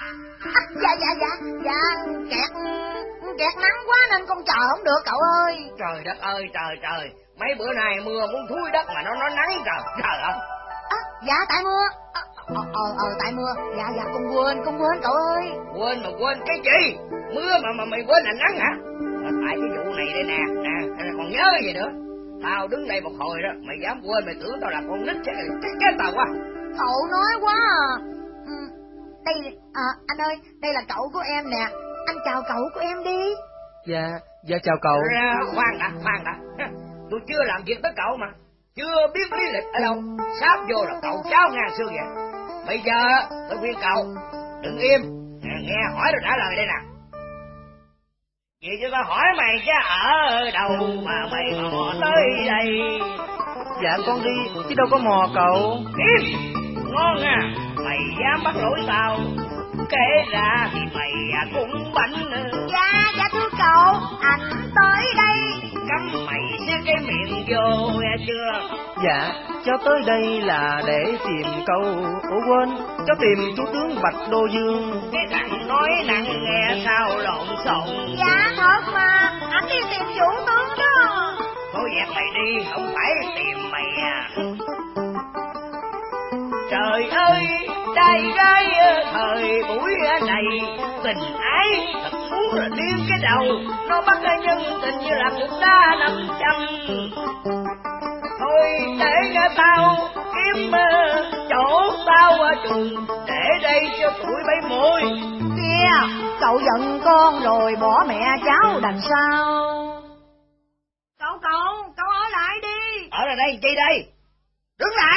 Dạ, kẹt nắng quá nên con chờ không được cậu ơi. Trời đất ơi, trời, mấy bữa nay mưa muốn thúi đất mà nó nắng trời ơi. Dạ tại mưa. Tại mưa. Dạ con quên cậu ơi. Quên mà quên cái gì? Mưa mà mày quên là nắng hả? Tại cái vụ này đây nè, còn nhớ gì nữa? Tao đứng đây một hồi đó, mày dám quên, mày tưởng tao là con nít chết tao quá. Cậu nói quá à. Đây, anh ơi, đây là cậu của em nè. Anh chào cậu của em đi. Dạ chào cậu. Khoan đã. Tôi chưa làm việc với cậu mà. Chưa biết lý lịch ở đâu. Sáp vô là cậu cháu ngang xương vậy. Bây giờ tôi khuyên cậu đừng im, nghe hỏi rồi trả lời đây nè. Vậy chứ tao hỏi mày chứ ở đâu mà mày mò tới đây? Dạ con đi, chứ đâu có mò cậu. Im, ngon à, mày dám bắt lỗi tao, kể ra thì mày cũng bảnh. Dạ thưa cậu, anh tới đây. Cấm mày xé cái miệng vô nghe chưa? Dạ, cháu tới đây là để tìm câu. Quên, cháu tìm chú tướng Bạch Đô Dương. Cái thằng nói nặng nghe sao lộn xộn. Dạ thật mà, anh đi tìm chủ tướng đó. Thôi dẹp mày đi, không phải tìm mày à. Trời ơi, trai gái thời buổi này, tình ái thật muốn là điên cái đầu. Nó bắt cái nhân tình như là cục đá 500. Thôi để cho tao kiếm chỗ tao chuồng, để đây cho tụi bay mồi. Kìa, cậu giận con rồi bỏ mẹ cháu đằng sau. Cậu ở lại ra đây, chi đây? Đứng lại!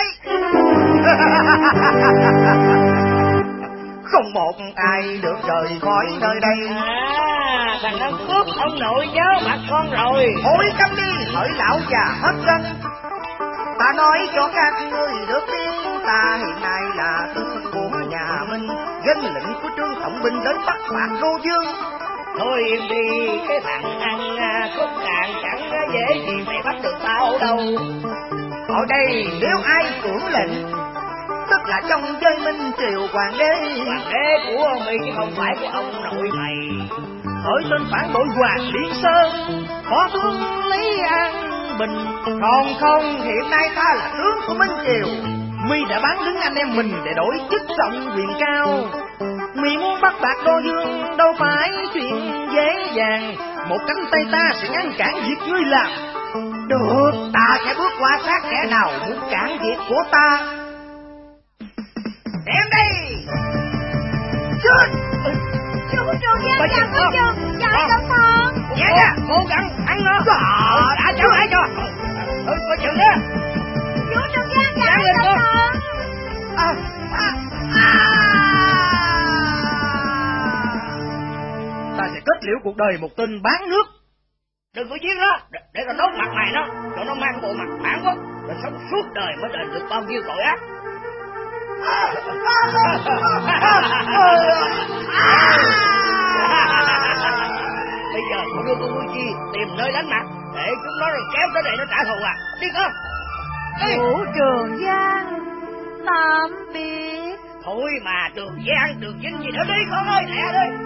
Không một ai được rời khỏi nơi đây. À, thằng Năm Phước, ông nội nhớ mặt con rồi. Thôi câm đi, hỡi lão già hết dân. Ta nói cho các ngươi được biết, ta hiện nay là tướng của nhà Minh, dân lệnh của Trương Tổng binh đến bắt phạt Đô Dương. Thôi im đi, cái thằng ăn khúc cạn chẳng dễ gì mày bắt được tao đâu. Ở đây nếu ai cưỡng lệnh, tức là trong giới Minh triều hoàng đế. Hoàng đế của mày chứ không phải của ông nội mày. Hỏi tên phản bội Hoàng Liên Sơn, phó tướng Lý An Bình. Không, hiện nay ta là tướng của Minh triều. Mi đã bán đứng anh em mình để đổi chức trọng quyền cao. Mi muốn bắt bạc Đô Dương đâu phải chuyện dễ dàng. Một cánh tay ta sẽ ngăn cản việc ngươi làm. Được, ta sẽ bước qua sát kẻ nào muốn cản việc của ta. Đem đây! Chết! Chú Giang chàng có chừng, chạy cẩn thận. Nhẹ nha, cố gắng ăn nó. Đã cho ai cho. Có chừng đó. Chú Giang chạy cẩn thận. Ta sẽ kết liễu cuộc đời một tên bán nước. Đừng có giết nó, để tao đốt mặt mày nó, cho nó mang bộ mặt phản quốc, rồi sống suốt đời mới đền được bao nhiêu tội ác. Bây giờ con đưa con Vui Chi tìm nơi đánh mặt, để chúng nó rồi kéo tới đây nó trả thù à? Đi con. Chủ Trường Giang, tạm biệt. Thôi mà Trường Giang, Trường Vinh gì nữa đi con ơi, lẹ đi.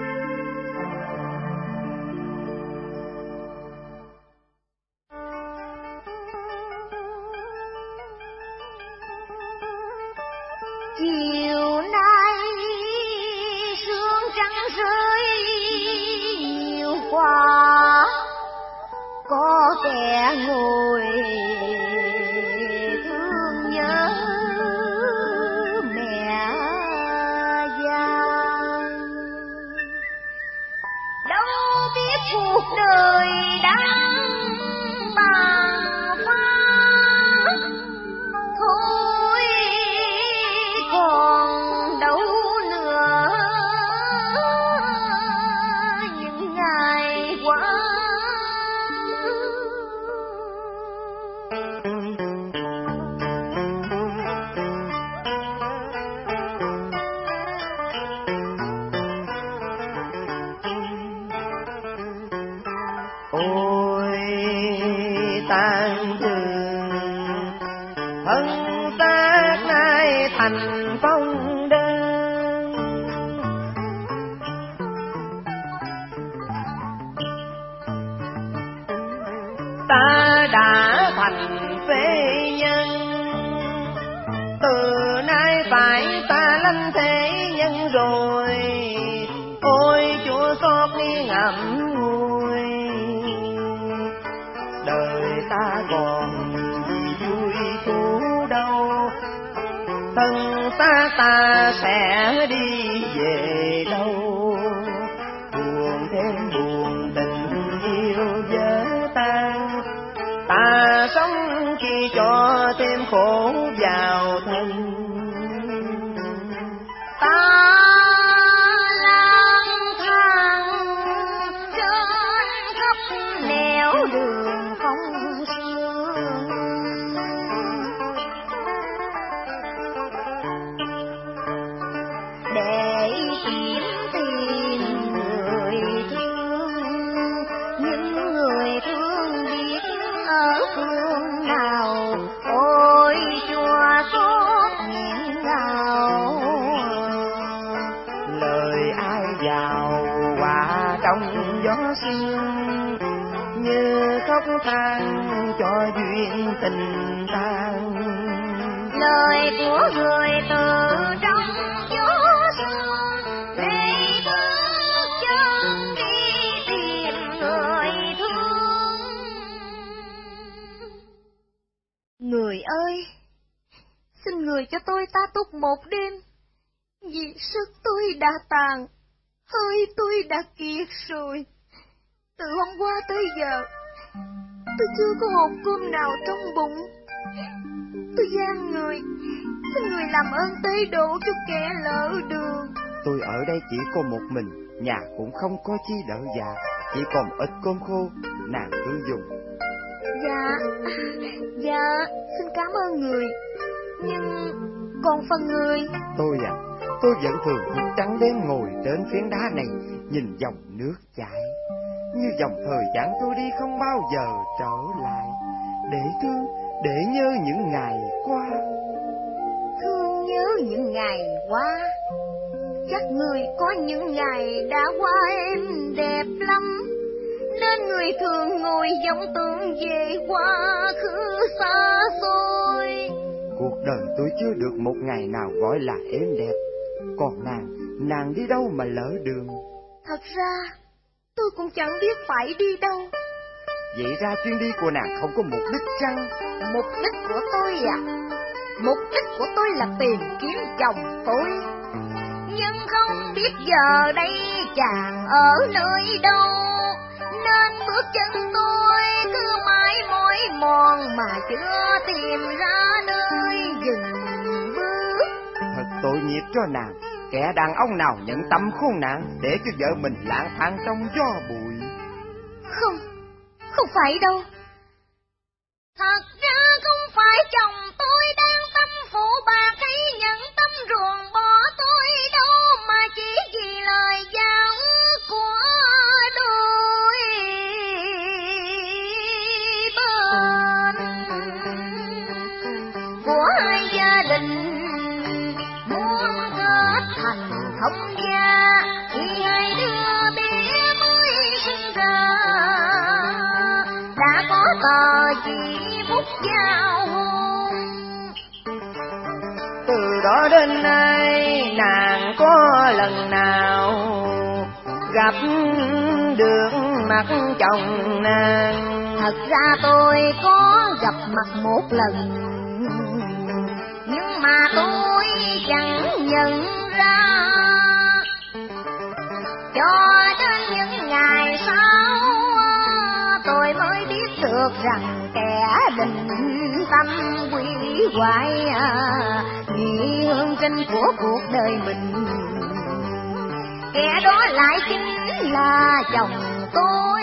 Chiều nay sương trắng rơi nhiều quá, có kẻ ngồi thương nhớ mẹ già. Đâu biết cuộc đời đang tàn phá, thôi còn đâu nữa những ngày qua. Ôi tan trường thân xác nay thành phong đơn, ta đã thành phế nhân, từ nay phải ta lánh thế nhân rồi. Ôi Chúa xót đi ngậm ngùi, đời ta còn gì vui thú đâu, thân xác ta sẽ đi về đâu. Buồn thêm buồn, tình yêu vỡ tan, ta sống chỉ cho thêm khổ vào thân. Ta lang thang trên khắp nẻo đường không sương, để tìm người thương, những người thương biết ở phương nào. Ôi Chúa xót nghẹn ngào, lời ai vào hòa trong gió sương, như khóc than cho duyên tình tan. lời của người từ trong gió sương, để bước chân đi tìm người thương. Người ơi, xin người cho tôi ta túc một đêm, vì sức tôi đã tàn, hơi tôi đã kiệt rồi. Từ hôm qua tới giờ, tôi chưa có hộp cơm nào trong bụng, Tôi gian người, xin người làm ơn tế độ cho kẻ lỡ đường. Tôi ở đây chỉ có một mình, nhà cũng không có chi đỡ dạ, chỉ còn ít cơm khô, nàng cứ dùng. Dạ, xin cảm ơn người. Nhưng còn phần người... Tôi vẫn thường thức trắng đêm ngồi trên phiến đá này, nhìn dòng nước chảy. Như dòng thời gian tôi đi không bao giờ trở lại, để thương, để nhớ những ngày qua. Thương nhớ những ngày qua. Chắc người có những ngày đã qua em đẹp lắm, nên người thường ngồi vọng tưởng về quá khứ xa xôi. Cuộc đời tôi chưa được một ngày nào gọi là êm đẹp. Còn nàng đi đâu mà lỡ đường? Thật ra tôi cũng chẳng biết phải đi đâu. Vậy ra chuyến đi của nàng không có mục đích chăng? Mục đích của tôi mục đích của tôi là tìm kiếm chồng tôi. Nhưng không biết giờ đây chàng ở nơi đâu, nên bước chân tôi cứ mãi mỏi mòn mà chưa tìm ra nơi dừng bước. Thật tội nghiệp cho nàng, kẻ đàn ông nào nhận tâm khốn nạn để cho vợ mình lang thang trong gió bụi. Không phải đâu. Thật ra không phải chồng tôi đang tâm phụ bạc hay nhận tâm ruồng bỏ tôi đâu, mà chỉ vì lời giao của đôi bên của hai gia đình muốn kết thành thông gia, thì hai đứa bé mới sinh ra đã có tờ chỉ bút giao hôn. Từ đó đến nay nàng có lần nào gặp được mặt chồng nàng? Thật ra tôi có gặp mặt một lần, nhưng mà tôi chẳng nhận ra. Cho đến những ngày sau tôi mới biết được rằng kẻ định tâm quỷ hoại nghị hương trinh của cuộc đời mình, kẻ đó lại chính là chồng tôi.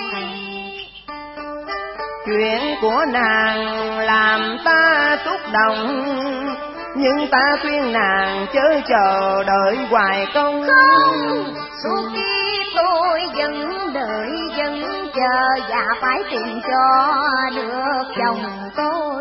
Chuyện của nàng làm ta xúc động, nhưng ta khuyên nàng chớ chờ đợi hoài công. Không, suốt kiếp tôi vẫn đợi vẫn chờ và phải tìm cho được chồng tôi.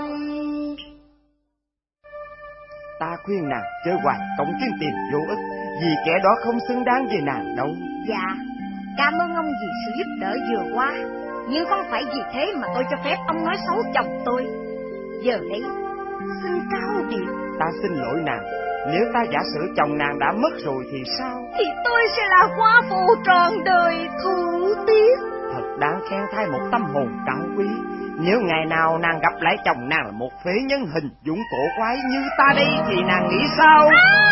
Ta khuyên nàng chớ hoài công kiếm tiền vô ích, vì kẻ đó không xứng đáng với nàng đâu. Dạ, cảm ơn ông vì sự giúp đỡ vừa qua, nhưng không phải vì thế mà tôi cho phép ông nói xấu chồng tôi. Giờ đây xin cáo biệt. Ta xin lỗi nàng, nếu ta giả sử chồng nàng đã mất rồi thì sao? Thì tôi sẽ là quá phụ trọn đời thủ tiếc. Thật đáng khen thay một tâm hồn cao quý. Nếu ngày nào nàng gặp lại chồng nàng là một phế nhân hình dũng cổ quái như ta đây thì nàng nghĩ sao?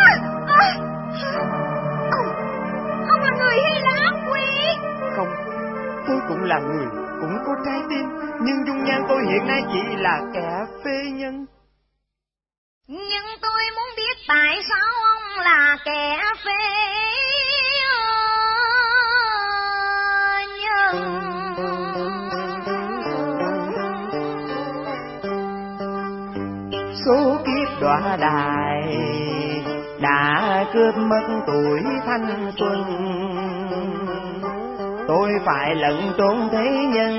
Ông là người hay là ác quỷ? Không, tôi cũng là người, cũng có trái tim, nhưng dung nhan tôi hiện nay chỉ là kẻ phế nhân. Nhưng tôi muốn biết tại sao ông là kẻ phế nhân. Số kiếp đọa đài đã cướp mất tuổi thanh xuân, tôi phải lẩn trốn thế nhân,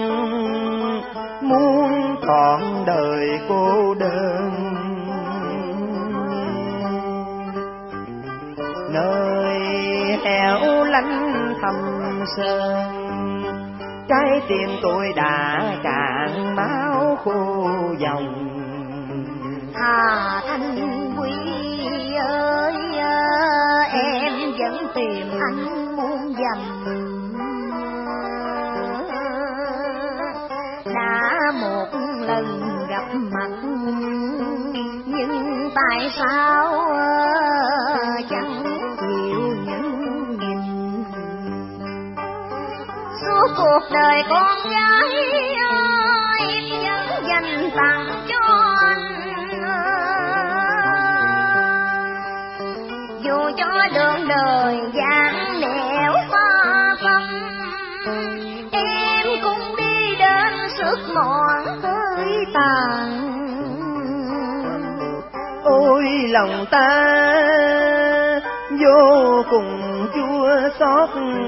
muốn trọn đời cô đơn. Nơi hẻo lánh thầm sơn, trái tim tôi đã cạn máu khô dòng. Hà Thanh Quý ơi, em vẫn tìm anh muôn dặm. Đã một lần gặp mặt, nhưng tại sao chẳng chịu nhẫn nhìn. Suốt cuộc đời con gái ơi, em vẫn dành tặng cho anh đường đời gian nẻo pha phâm, em cũng đi đến sức mòn hơi tàn. Ôi lòng ta vô cùng chua xót,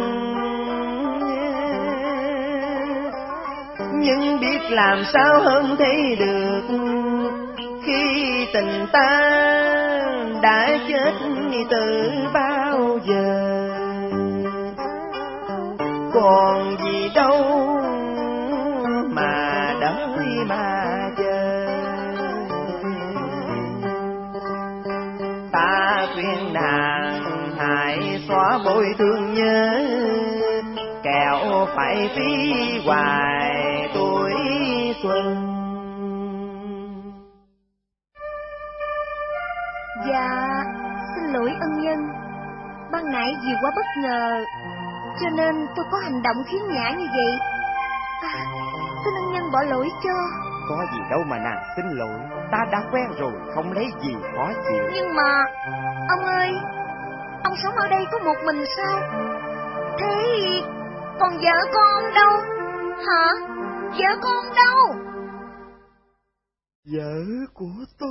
nhưng biết làm sao hơn thế được, khi tình ta đã chết từ bao giờ. Còn gì đâu mà đợi mà chờ. Ta khuyên nàng hãy xóa bôi thương nhớ, kẻo phải phí hoài tuổi xuân. Dạ, xin lỗi ân nhân. Ban nãy vì quá bất ngờ, cho nên tôi có hành động khiếm nhã như vậy. Xin ân nhân bỏ lỗi cho. Có gì đâu mà nàng xin lỗi, ta đã quen rồi, không lấy gì khó chịu. Nhưng mà, ông ơi, ông sống ở đây có một mình sao? Thế còn vợ con đâu? Hả? Vợ con đâu? Vợ của tôi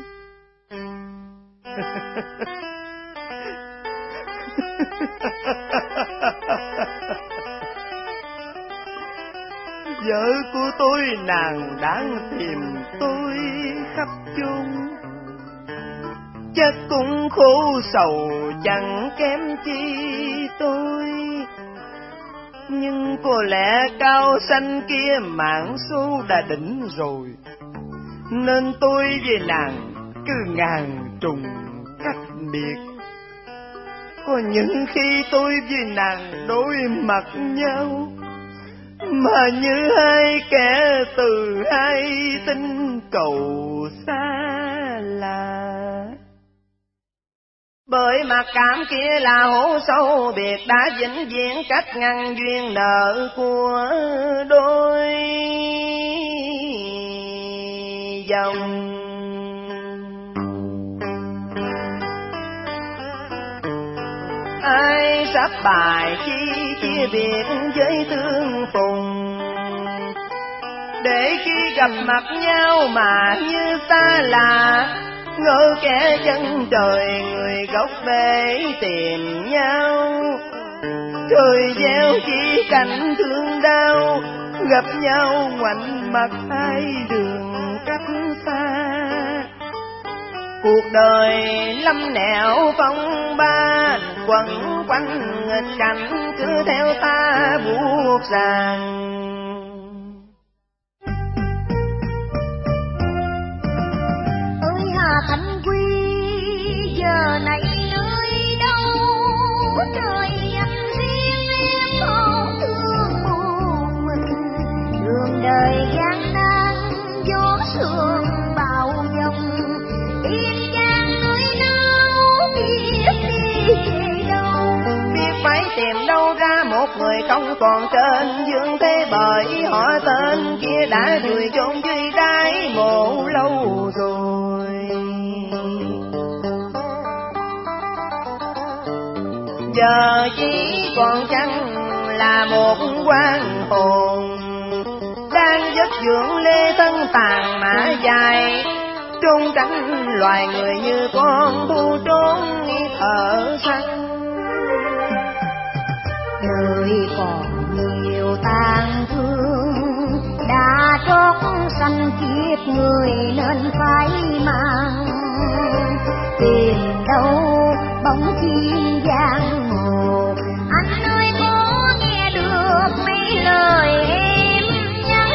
vợ của tôi nàng đang tìm tôi khắp chốn, chắc cũng khổ sầu chẳng kém chi tôi. Nhưng có lẽ cao xanh kia mạng số đã đỉnh rồi, nên tôi về nàng cứ ngàn trùng cách biệt. Có những khi tôi với nàng đối mặt nhau, mà như hai kẻ từ hai tinh cầu xa lạ. Bởi mặc cảm kia là hố sâu biệt đã vĩnh viễn cách ngăn duyên nợ của đôi dòng. Ai sắp bài chi chia biệt với tương phùng, để khi gặp mặt nhau mà như xa lạ, ngỡ kẻ chân trời người gốc bể tìm nhau. Trời gieo chỉ cảnh thương đau, gặp nhau ngoảnh mặt hai đường cách xa. Cuộc đời lâm nẻo phong ba, quẩn quanh nghịch cảnh cứ theo ta buộc ràng. Ơi Hà Thanh Quy, giờ này nơi đâu? Trời anh riêng em hồn thương một mình. Đường đời gian nan, gió sương bão dông. Yên Giang núi nao, biết đi về đâu? Biết phải tìm đâu ra một người không còn trên dương thế, bởi họ tên kia đã vùi chôn dưới đáy mộ lâu rồi. Giờ chỉ còn chăng là một quan hồn đang giấc dưỡng lê thân tàn mã dài, trốn tránh loài người như con thu trốn thở săn. Đời còn nhiều tang thương, đã trót sanh kiếp người nên phải mang. Tìm đâu bóng chim giang hồ, anh ơi có nghe được mấy lời em nhắn,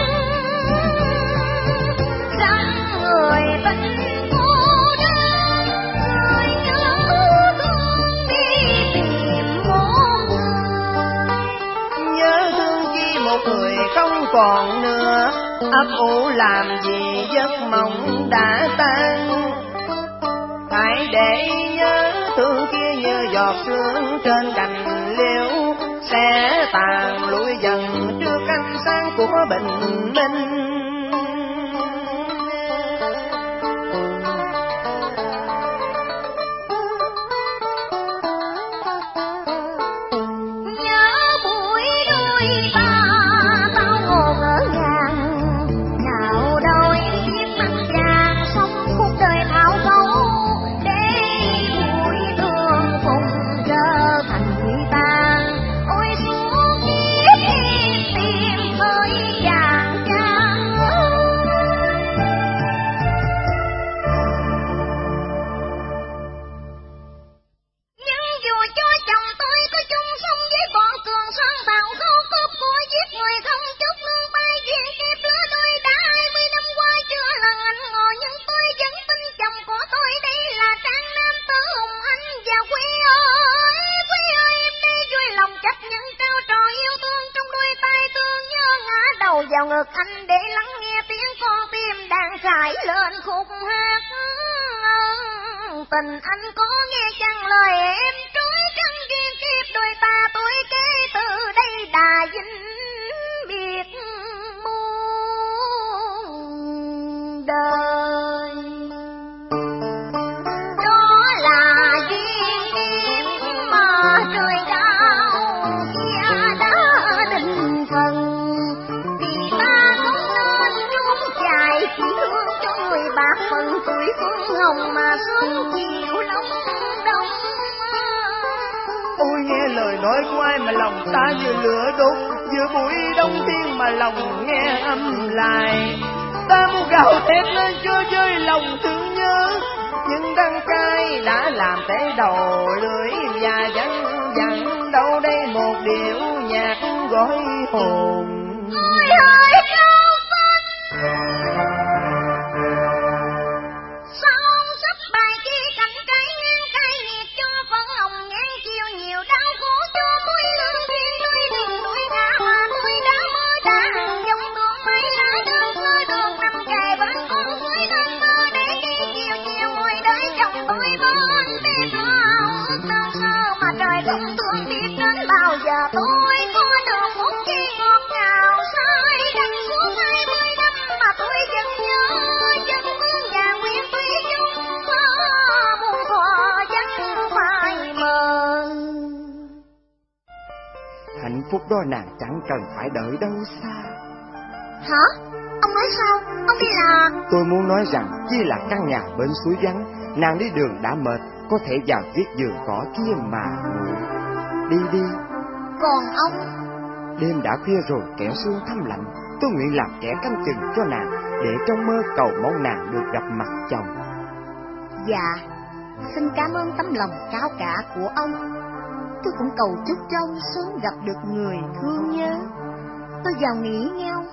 rằng người tình cô đơn, người nhớ thương đi tìm một người. Nhớ thương chi một người không còn nữa, ấp ủ làm gì giấc mộng đã tan. Hãy để nhớ thương kia như giọt sương trên cành liễu, sẽ tàn lụi dần trước ánh sáng của bình minh. vào ngực anh để lắng nghe tiếng con tim đang chảy lên khúc hát. Tình anh có nghe chăng lời em trối trăng duyên kiếp đôi ta tuổi kế từ đây đà vinh biệt muôn đời. Đó là duyên em mà trời cao kia đã định phần, vì ta không nên trốn chạy chỉ thương cho người bạc phần tuổi phương hồng mà sớm chiều long đông. Ôi nghe lời nói của ai mà lòng ta như lửa đốt, giữa buổi đông thiên mà lòng nghe âm lại. Ta muốn gào thét lên cho rơi lòng thương nhớ, nhưng đắng cay đã làm té đầu lưỡi và dặn đâu đây một điệu nhạc gọi hồn. Ôi hỡi cao xanh, sao ông sắp bài kia cạnh trái ngang cay nghiệt cho phấn hồng ngang chiều nhiều đau khổ cho tôi lương duyên tôi đường đuổi ngã mà tôi đã mơ đã hàng dòng đường mây lá đơn sơ đường nằm kề bên con suối thân mơ để đi chiều chiều ngồi đợi chồng tôi bên bên nào sao sao mà trời không thương biết đến bao giờ tôi có được một chi ngọt ngào sai đành suốt 20 năm mà tôi vẫn nhớ chân mương nhà nguyên tuy chung mơ buồn thọ vẫn phai mờ. Hạnh phúc đó nàng chẳng cần phải đợi đâu xa. Hả? Ông nói sao? Ông đi là... Tôi muốn nói rằng chỉ là căn nhà bên suối vắng, nàng đi đường đã mệt, có thể vào chiếc giường cỏ kia mà ngủ. Đi đi. Còn ông? Đêm đã khuya rồi, kẻ sương thăm lạnh, tôi nguyện làm kẻ canh chừng cho nàng, để trong mơ cầu mong nàng được gặp mặt chồng. Dạ, xin cảm ơn tấm lòng cao cả của ông. Tôi cũng cầu chúc cho ông sớm gặp được người thương nhớ. Tôi vào nghỉ nghe ông.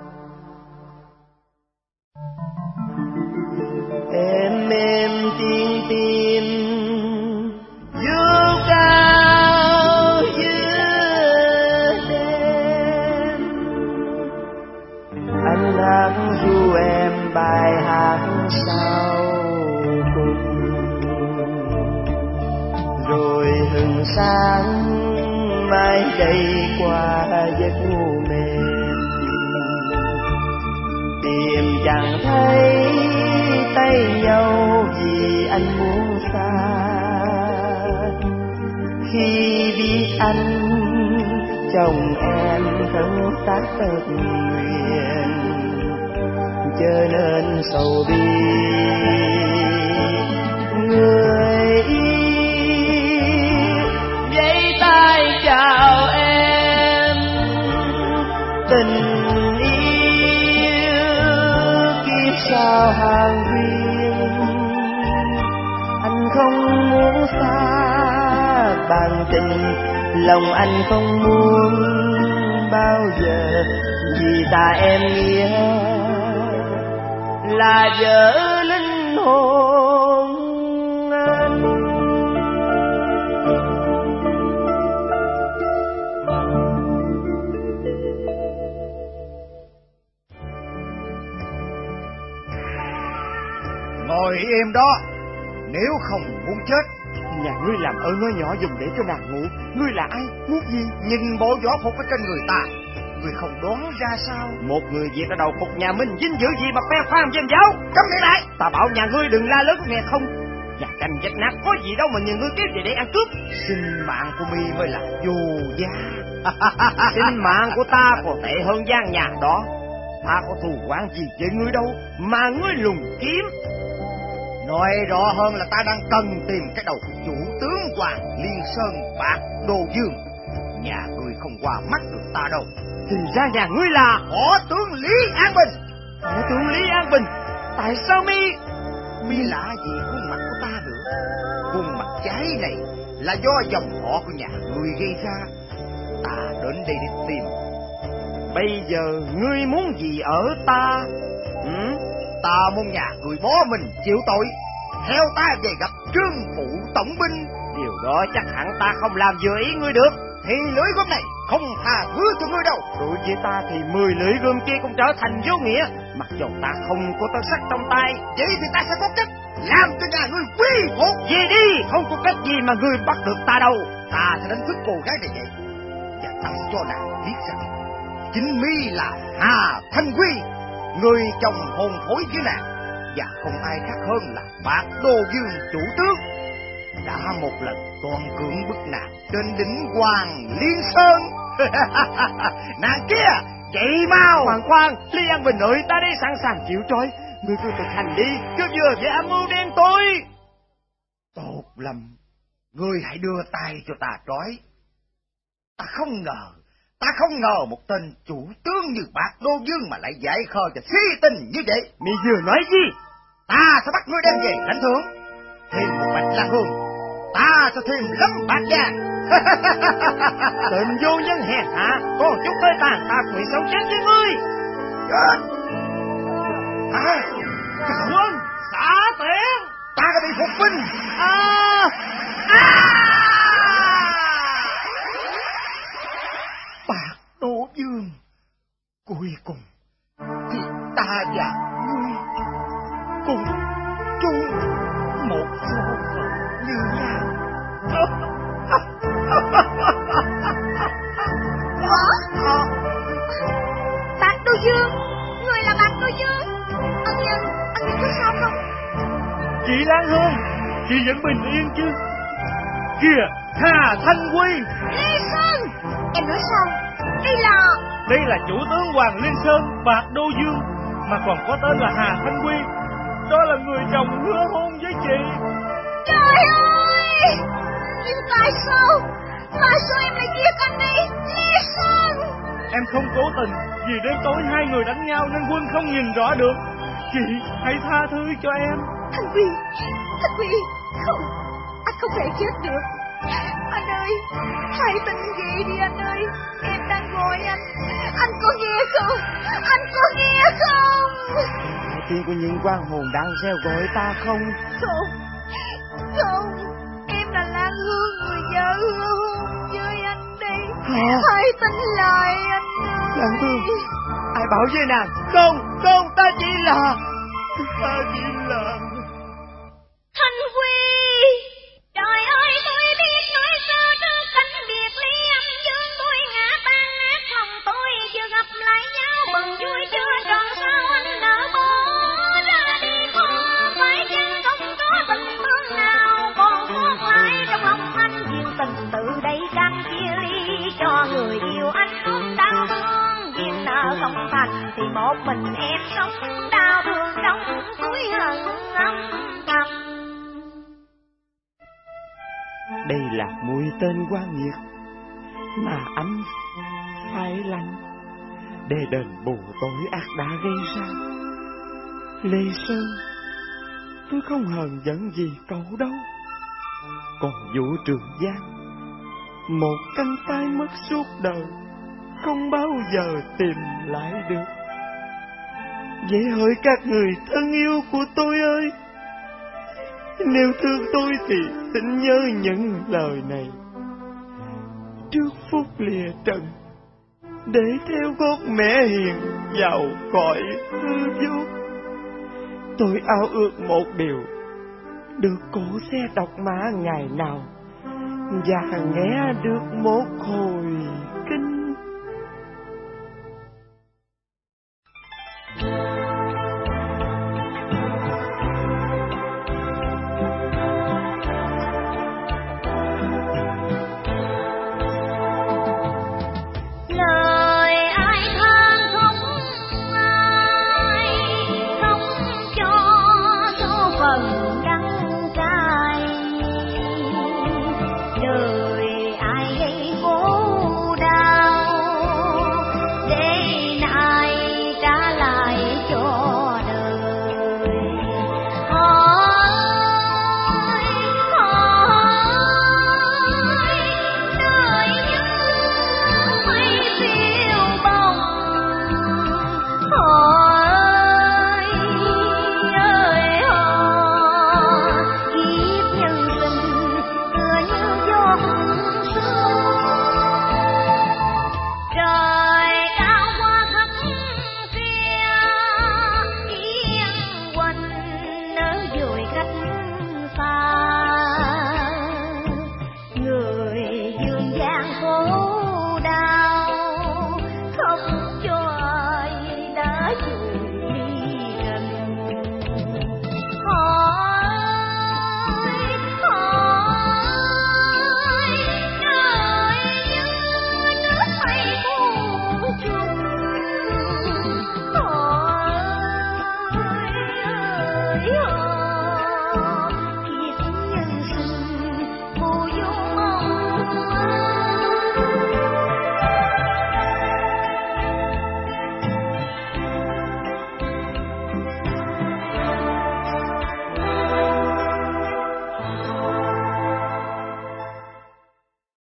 Em tiên tim du cao giữa đêm, anh hát ru em bài hát sau cùng, rồi hừng sáng mai đây qua giấc ngủ mềm, tìm chẳng thấy tay nhau vì anh muốn xa. Khi biết anh chồng em thân xác tật nguyền, cho nên sầu bi người yêu giấy tay chào em. Tình sao hàng riêng anh không muốn xa bằng tình, lòng anh không muốn bao giờ, vì ta em nghĩa là vợ linh hồn anh. Ngồi im đó, nếu không muốn chết. Nhà ngươi làm ơn nói nhỏ dùng để cho nàng ngủ. Ngươi là ai, muốn gì? Nhìn bộ võ phục ở trên người ta, người không đoán ra sao? Một người Việt ở đầu phục nhà mình vinh dự gì mà khoe khoang danh giáo? Câm miệng lại! Ta bảo nhà ngươi đừng la lớn, nghe không? Nhà canh vách nát có gì đâu mà nhiều ngươi kéo về để ăn cướp. Sinh mạng của mi mới là vô giá. Sinh mạng của ta còn tệ hơn gian nhà đó. Ta có thù oán gì với ngươi đâu mà ngươi lùng kiếm. Nói rõ hơn là ta đang cần tìm cái đầu chủ tướng Hoàng Liên Sơn Bạc Đồ Dương. Nhà ngươi không qua mắt được ta đâu. Thì ra nhà ngươi là Võ tướng Lý An Bình. Võ tướng Lý An Bình? Tại sao mi lạ gì khuôn mặt của ta nữa? Khuôn mặt trái này là do dòng họ của nhà ngươi gây ra. Ta đến đây để tìm. Bây giờ ngươi muốn gì ở ta? Ta muốn nhà người bó mình chịu tội, theo ta về gặp Trương Phụ Tổng binh. Điều đó chắc hẳn ta không làm vừa ý ngươi được. thì lưỡi gươm này không tha thứ cho ngươi đâu. Đối với ta thì 10 lưỡi gươm kia cũng trở thành vô nghĩa, mặc dù ta không có tơ sắt trong tay. Vậy thì ta sẽ có cách làm cho nhà ngươi quy một. Về đi, không có cách gì mà ngươi bắt được ta đâu. Ta sẽ đánh thức cô gái này dậy, và ta sẽ cho nàng biết rằng chính mi là Hà Thanh Quy, người chồng hồn phối với nàng, và không ai khác hơn là Bạc Đô Dương chủ tướng đã một lần toàn cưỡng bức nàng trên đỉnh Hoàng Liên Sơn. Nàng kia, chạy mau! Khoan, Lý An Bình ơi, ta đây sẵn sàng chịu trói. Ngươi cứ thực hành đi, cứ vừa với âm mưu đen tối. Tốt lắm, ngươi hãy đưa tay cho ta trói. Ta không ngờ một tên chủ tướng như Bạc Đô Dương mà lại dạy khờ và si tình như vậy. Mày vừa nói gì? Ta sẽ bắt ngươi đem về lãnh thưởng, thêm một bạch lan hương, ta sẽ thêm 5 bạc vàng. Tên vô nhân hèn hạ, còn chút tới tàn ta quỷ sống chết với ngươi. Chết! Quân, xả tiện! Ta đã bị phục binh! Bạc Đô Dương, cuối cùng thì ta và ngươi cùng chung một số phận như nhau. Bạc Đô Dương, người là Bạc Đô Dương. Ân nhân có sao không? Chị Lan Hương, chị vẫn bình yên chứ? Kìa, Hà Thanh Quy. Lê Sơn, em nói sao? Đây là chủ tướng Hoàng Liên Sơn, Bạc Đô Dương, mà còn có tên là Hà Thanh Quy. Đó là người chồng hứa hôn với chị. Trời ơi! Nhưng tại sao em lại giết anh đi, Lê Sơn? Em không cố tình, vì đêm tối hai người đánh nhau nên Quân không nhìn rõ được. Chị hãy tha thứ cho em. Thanh Quy, không, anh không thể chết được. Anh ơi, hãy tỉnh dậy đi anh ơi, em đang gọi anh có nghe không? Anh có nghe không? Trái tim của những quan hồn đang reo gọi ta không? Không, em là Lan Hương, người vợ hứa hôn với anh đây. Hãy tỉnh lại anh ơi. Lan Hương, ai bảo với nàng? Không, ta chỉ là Thanh Quy. Trời ơi, tôi biết nói sao trước cánh biệt ly âm dương, tôi ngã tan nát lòng tôi, vừa gặp lại nhau mừng vui chưa tròn sao anh nỡ bỏ ra đi khó, phải chăng không có tình thương nào còn sót lại trong lòng anh, duyên tình tự đây cam chia ly cho người yêu anh ôm đau thương, duyên nợ không thành thì một mình em sống đau thương trong túi hận âm thầm. đây là mũi tên quan nghiệt mà anh phải lành để đền bù tội ác đã gây ra. Lê Sơn, tôi không hờn giận gì cậu đâu. Còn Vũ Trường Giang, một cánh tay mất suốt đời, không bao giờ tìm lại được. Vậy hỡi các người thân yêu của tôi ơi, nếu thương tôi thì xin nhớ những lời này. Trước phút lìa trần, để theo gót mẹ hiền vào cõi hư vô, tôi ao ước một điều, được cổ xe độc mã ngày nào và nghe được một hồi